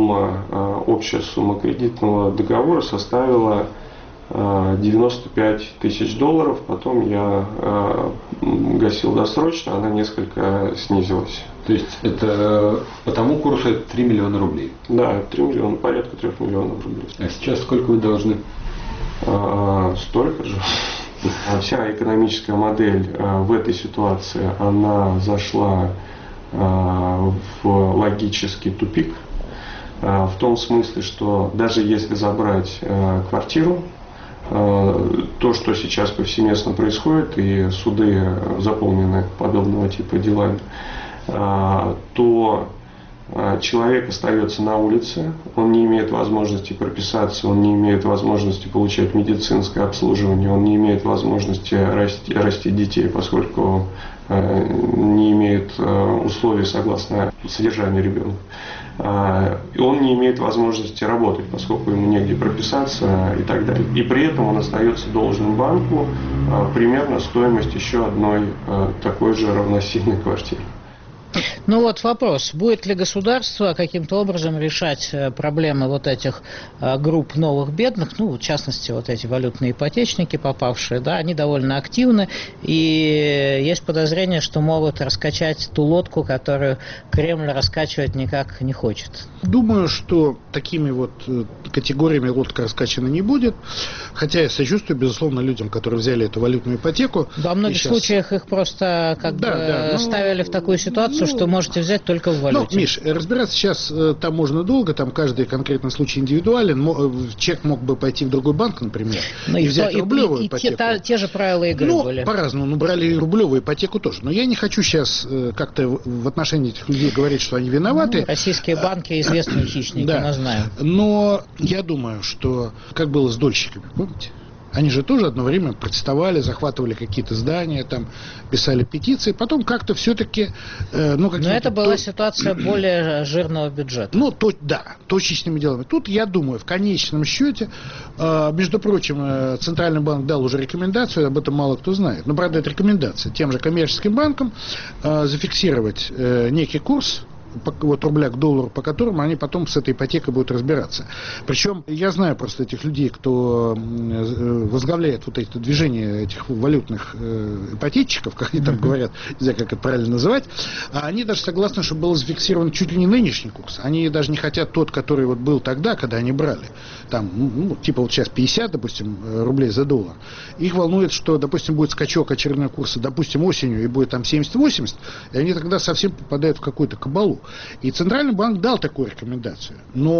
общая сумма кредитного договора составила 95 тысяч долларов, потом я гасил досрочно, она несколько снизилась. То есть это по тому курсу это 3 миллиона рублей? Да, 3 миллиона, порядка 3 миллионов рублей. А сейчас сколько вы должны? Столько же. Вся экономическая модель в этой ситуации, она зашла в логический тупик, в том смысле, что даже если забрать квартиру, то, что сейчас повсеместно происходит, и суды заполнены подобного типа делами, то человек остается на улице, он не имеет возможности прописаться, он не имеет возможности получать медицинское обслуживание, он не имеет возможности растить детей, поскольку не имеет условий согласно содержанию ребенка. И он не имеет возможности работать, поскольку ему негде прописаться и так далее. И при этом он остается должным банку примерно стоимость еще одной такой же равносильной квартиры. Ну вот вопрос, будет ли государство каким-то образом решать проблемы вот этих групп новых бедных, ну, в частности, вот эти валютные ипотечники попавшие, да, они довольно активны, и есть подозрение, что могут раскачать ту лодку, которую Кремль раскачивать никак не хочет. Думаю, что такими вот категориями лодка раскачана не будет. Хотя я сочувствую, безусловно, людям, которые взяли эту валютную ипотеку. Да, в многих случаях их просто ставили в такую ситуацию, что можете взять только в валюте. Миш, разбираться сейчас там можно долго, там каждый конкретный случай индивидуален. Человек мог бы пойти в другой банк, например, и взять рублевую ипотеку. Те же правила игры были. По-разному, брали и рублевую ипотеку тоже. Но я не хочу сейчас как-то в отношении этих людей говорить, что они виноваты. Российские банки известные хищники, мы знаем. Но я думаю, что как было с дольщиками, помните? Они же тоже одно время протестовали, захватывали какие-то здания, там, писали петиции, потом как-то все-таки... Но это была ситуация более жирного бюджета. Точечными делами. Тут, я думаю, в конечном счете, между прочим, Центральный банк дал уже рекомендацию, об этом мало кто знает, но, правда, это рекомендация тем же коммерческим банкам зафиксировать некий курс, рубля к доллару, по которому они потом с этой ипотекой будут разбираться. Причем я знаю просто этих людей, кто возглавляет вот это движение этих валютных ипотечников, как они там говорят, не знаю, как это правильно называть, а они даже согласны, чтобы был зафиксирован чуть ли не нынешний курс. Они даже не хотят тот, который вот был тогда, когда они брали. Там, типа вот сейчас 50, допустим, рублей за доллар. Их волнует, что, допустим, будет скачок очередного курса, допустим, осенью, и будет там 70-80, и они тогда совсем попадают в какую-то кабалу. И Центральный банк дал такую рекомендацию.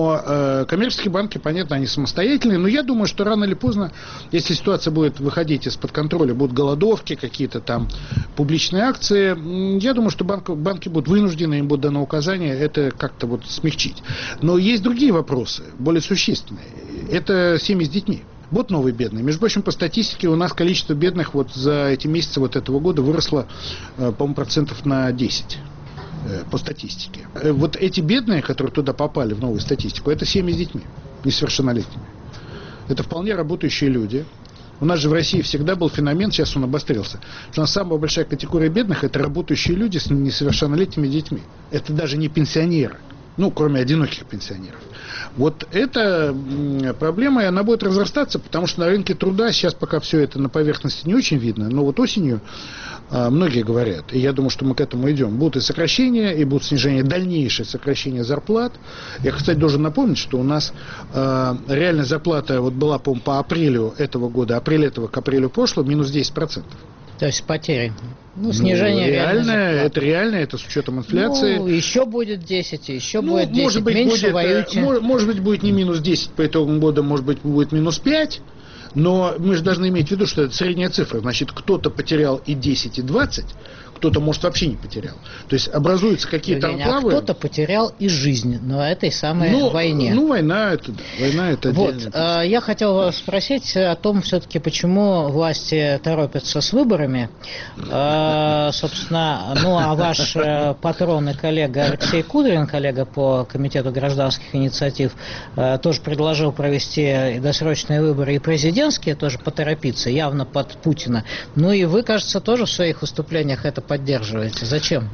Но коммерческие банки, понятно, они самостоятельные, но я думаю, что рано или поздно, если ситуация будет выходить из-под контроля, будут голодовки, какие-то там публичные акции, я думаю, что банки будут вынуждены, им будет дано указание это как-то вот смягчить. Но есть другие вопросы, более существенные. Это семьи с детьми. Вот новые бедные. Между прочим, по статистике у нас количество бедных вот за эти месяцы вот этого года выросло, по-моему, процентов на 10. По статистике. Вот эти бедные, которые туда попали в новую статистику, это семьи с детьми, несовершеннолетними. Это вполне работающие люди. У нас же в России всегда был феномен, сейчас он обострился, что у нас самая большая категория бедных – это работающие люди с несовершеннолетними детьми. Это даже не пенсионеры, кроме одиноких пенсионеров. Вот эта проблема, и она будет разрастаться, потому что на рынке труда сейчас пока все это на поверхности не очень видно, но вот осенью многие говорят, и я думаю, что мы к этому идем, будут и сокращения, и будут снижение, дальнейшее сокращение зарплат. Я, кстати, должен напомнить, что у нас реальная зарплата вот была, по-моему, по апрелю этого года, апрель этого к апрелю прошлого, минус 10%. То есть потери. Снижение реально, это с учетом инфляции. Еще будет 10, еще будет 10, может быть, меньше воюйте. Может быть, будет не минус 10 по итогам года, может быть, будет минус 5. Но мы же должны иметь в виду, что это средняя цифра. Значит, кто-то потерял и 10, и 20, кто-то, может, вообще не потерял. То есть образуются какие-то анклавы. Кто-то потерял и жизнь на этой самой войне. Война это отдельно. Я хотел вас спросить о том, все-таки, почему власти торопятся с выборами. Собственно, а ваш патрон и коллега Алексей Кудрин, коллега по Комитету гражданских инициатив, тоже предложил провести досрочные выборы и президентские, тоже поторопиться, явно под Путина. И вы, кажется, тоже в своих выступлениях это поддерживаете. Зачем?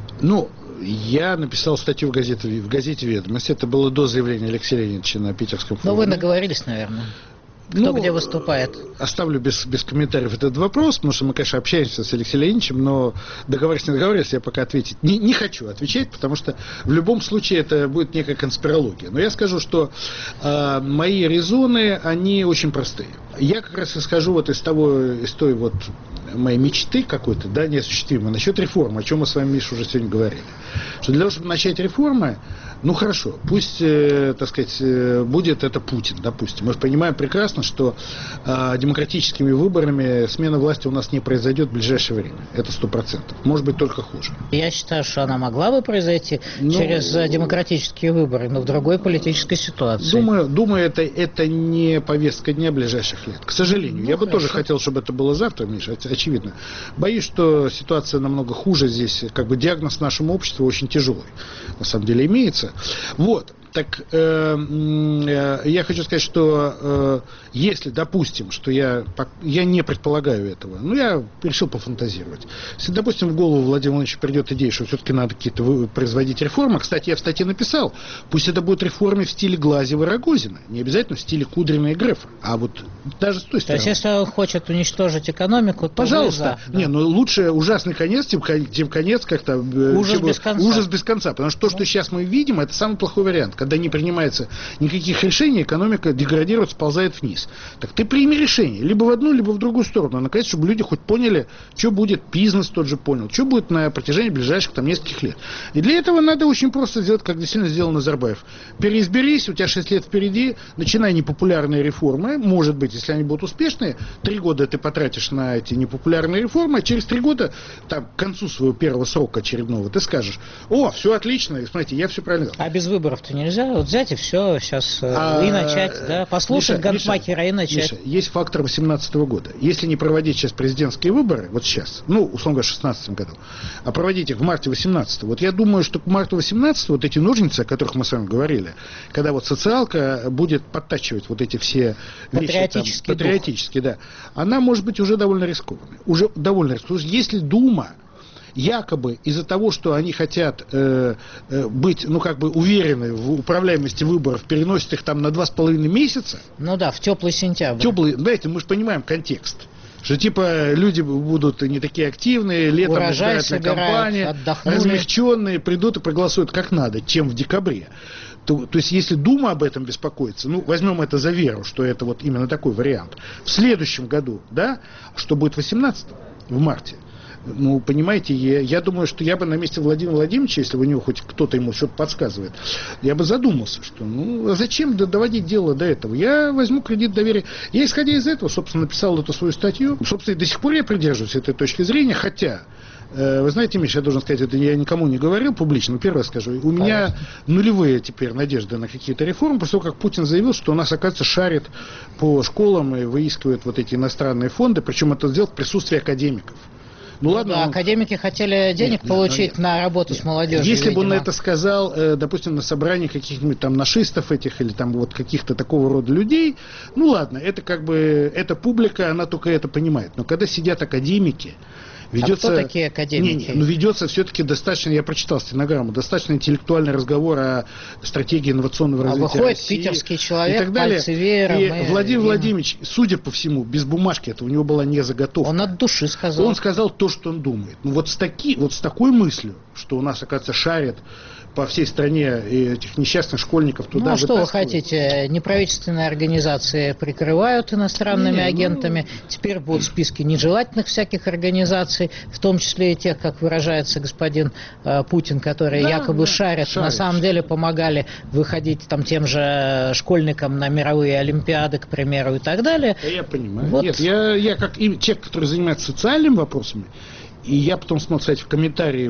Я написал статью в газете «Ведомость». Это было до заявления Алексея Леонидовича на питерском форуме. Вы наговорились, наверное. Кто где выступает? Оставлю без комментариев этот вопрос, потому что мы, конечно, общаемся с Алексеем Леонидовичем, но договорились, не договорились, я пока ответить не хочу отвечать, потому что в любом случае это будет некая конспирология. Но я скажу, что мои резоны, они очень простые. Я как раз исхожу вот из той вот моей мечты какой-то, неосуществимой, насчет реформы, о чем мы с вами, Миша, уже сегодня говорили. Что для того, чтобы начать реформы, хорошо, пусть, так сказать, будет это Путин, допустим. Мы понимаем прекрасно, что демократическими выборами смена власти у нас не произойдет в ближайшее время. Это 100%. Может быть, только хуже. Я считаю, что она могла бы произойти через демократические выборы, но в другой политической ситуации. Думаю, это не повестка дня ближайших лет. К сожалению. Я бы тоже хотел, чтобы это было завтра, Миша, очевидно. Боюсь, что ситуация намного хуже здесь. Диагноз нашему обществу очень тяжелый. На самом деле имеется. Так я хочу сказать, что если, допустим, что я не предполагаю этого, я решил пофантазировать. Если, допустим, в голову Владимира Владимировича придет идея, что все-таки надо какие-то производить реформы, кстати, я в статье написал, пусть это будет реформы в стиле Глазьева и Рогозина, не обязательно в стиле Кудрина и Грефа, а вот даже с той стороны. То есть, если он хочет уничтожить экономику, то пожалуйста. Да. Не, ну лучше ужасный конец, чем конец как-то... Ужас без конца. Ужас без конца. Потому что то, что сейчас мы видим, это самый плохой вариант. Когда не принимается никаких решений, экономика деградирует, сползает вниз. Так ты прими решение. Либо в одну, либо в другую сторону. Наконец, чтобы люди хоть поняли, что будет, бизнес тот же понял, что будет на протяжении ближайших там нескольких лет. И для этого надо очень просто сделать, как действительно сделал Назарбаев. Переизберись, у тебя 6 лет впереди, начинай непопулярные реформы. Может быть, если они будут успешные, 3 года ты потратишь на эти непопулярные реформы, а через 3 года, там, к концу своего первого срока очередного, ты скажешь: о, все отлично, и смотрите, я все правильно делал. А без выборов-то нельзя? Вот взять и все сейчас и начать, да? Послушать Гантмахера и начать. Миша, есть фактор 2018 года. Если не проводить сейчас президентские выборы, вот сейчас, ну, условно говоря, в 2016 году, а проводить их в марте 2018, вот я думаю, что к марту 2018 вот эти ножницы, о которых мы с вами говорили, когда вот социалка будет подтачивать вот эти все вещи, патриотические, да, она может быть уже довольно рискованной. Уже довольно рискованной. Если Дума якобы из-за того, что они хотят быть, ну, как бы уверены в управляемости выборов, переносят их там на 2,5 месяца. Ну да, в теплый сентябрь. Знаете, мы же понимаем контекст. Что типа люди будут не такие активные, летом избирательная кампания, размягченные, придут и проголосуют как надо, чем в декабре. То есть, если Дума об этом беспокоится, ну, возьмем это за веру, что это вот именно такой вариант. В следующем году, да, что будет 18 в марте, ну, понимаете, я думаю, что я бы на месте Владимира Владимировича, если у него хоть кто-то ему что-то подсказывает, я бы задумался, что, ну, а зачем доводить дело до этого? Я возьму кредит доверия. Я, исходя из этого, собственно, написал эту свою статью. Собственно, и до сих пор я придерживаюсь этой точки зрения, хотя... Вы знаете, Миша, я должен сказать, это я никому не говорил публично, но первый раз скажу. У меня нулевые теперь надежды на какие-то реформы, после того, как Путин заявил, что у нас, оказывается, шарит по школам и выискивает вот эти иностранные фонды, причем это сделал в присутствии академиков. Ну ладно, да, академики хотели денег получить на работу с молодежью. Если бы он это сказал, допустим, на собрании каких-нибудь там нашистов этих или там вот каких-то такого рода людей, ну ладно, это как бы, эта публика, она только это понимает. Но когда сидят академики, ведется... А кто такие академики? Ну, ведется все-таки достаточно, я прочитал стенограмму, достаточно интеллектуальный разговор о стратегии инновационного развития выходит России. Питерский человек, и так далее. пальцевером. И Владимир Владимирович, судя по всему, без бумажки, это у него была не заготовка. Он от души сказал. Он сказал то, что он думает. Ну, вот с такой мыслью, что у нас, оказывается, шарит по всей стране этих несчастных школьников туда. Ну, а что вы хотите? Неправительственные организации прикрывают иностранными агентами. Теперь будут списки нежелательных всяких организаций, в том числе и тех, как выражается господин Путин, которые якобы шарят. На самом деле помогали выходить там тем же школьникам на мировые олимпиады, к примеру, и так далее. Я понимаю. Вот. Нет, я как человек, который занимается социальными вопросами, и я потом смотрел, кстати, в комментарии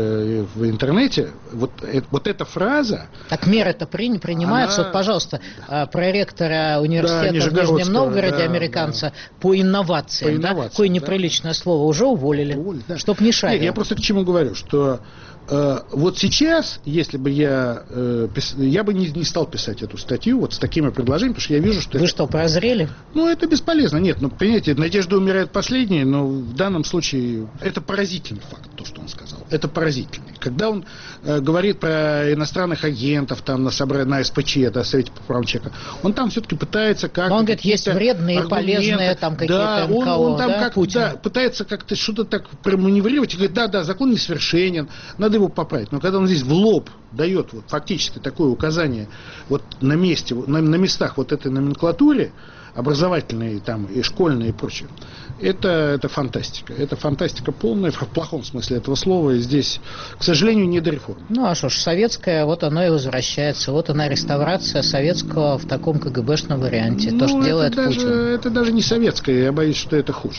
в интернете, вот эта фраза... Так меры-то принимаются. Вот, пожалуйста, проректора университета в Нижнем Новгороде, американца, по инновациям. Какое неприличное слово, уже уволили. Чтоб не шарил. Я просто к чему говорю, что вот сейчас, если бы я бы не стал писать эту статью вот с такими предложениями, потому что я вижу, что... Вы что, прозрели? Ну, это бесполезно. Нет, ну, понимаете, надежда умирает последней, но в данном случае это поразительный факт, то, что он сказал. Это поразительный. Когда он говорит про иностранных агентов там на СПЧ, да, Совете по правам человека, он там все-таки пытается как-то... Но он говорит, есть вредные и полезные там какие-то НКО, он там пытается как-то что-то так проманеврировать и говорит, да, закон несовершенен, надо его поправить. Но когда он здесь в лоб дает вот, фактически такое указание вот на месте, на местах вот этой номенклатуре, образовательные там и школьные и прочее, это фантастика. Это фантастика полная, в плохом смысле этого слова. И здесь, к сожалению, не до реформ. Ну, а что ж, советская, вот оно и возвращается. Вот она, реставрация советского в таком КГБшном варианте. То, что делает Путин. Это даже не советское, я боюсь, что это хуже.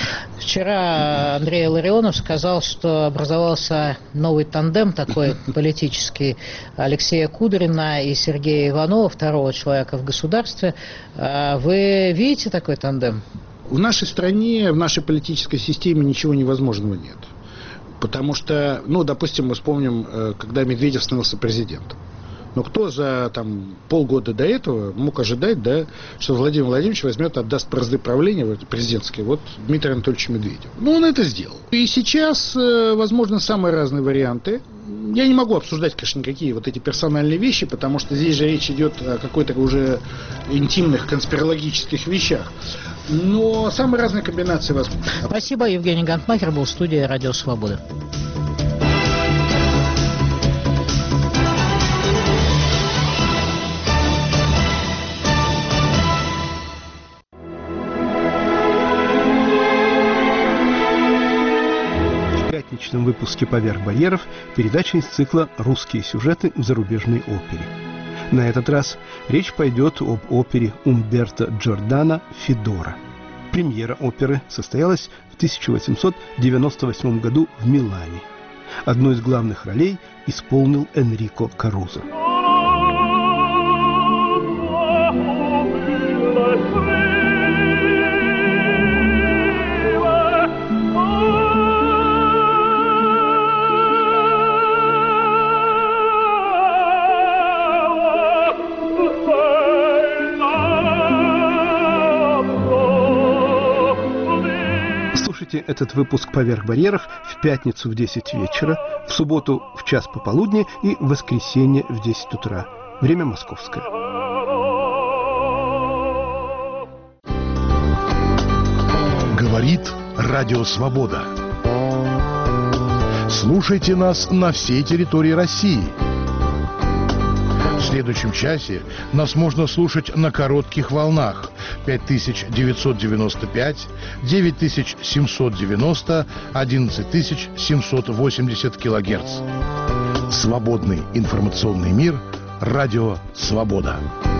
Вчера Андрей Илларионов сказал, что образовался новый тандем такой политический Алексея Кудрина и Сергея Иванова, второго человека в государстве. Вы видите такой тандем? В нашей стране, в нашей политической системе ничего невозможного нет. Потому что, ну, допустим, мы вспомним, когда Медведев становился президентом. Но кто за полгода до этого мог ожидать, да, что Владимир Владимирович возьмет, отдаст бразды правления президентские Дмитрию Анатольевичу Медведеву. Он это сделал. И сейчас, возможно, самые разные варианты. Я не могу обсуждать, конечно, никакие эти персональные вещи, потому что здесь же речь идет о какой-то уже интимных конспирологических вещах. Но самые разные комбинации возможны. Спасибо. Евгений Гантмахер был в студии «Радио Свобода». В пятничном выпуске «Поверх барьеров» передача из цикла «Русские сюжеты в зарубежной опере». На этот раз речь пойдет об опере Умберто Джордано «Федора». Премьера оперы состоялась в 1898 году в Милане. Одну из главных ролей исполнил Энрико Карузо. Слушайте этот выпуск «Поверх барьеров» в пятницу в 10 вечера, в субботу в час пополудни и в воскресенье в 10 утра. Время московское. Говорит Радио Свобода. Слушайте нас на всей территории России. В следующем часе нас можно слушать на коротких волнах 5995, 9790, 11780 килогерц. Свободный информационный мир. Радио Свобода.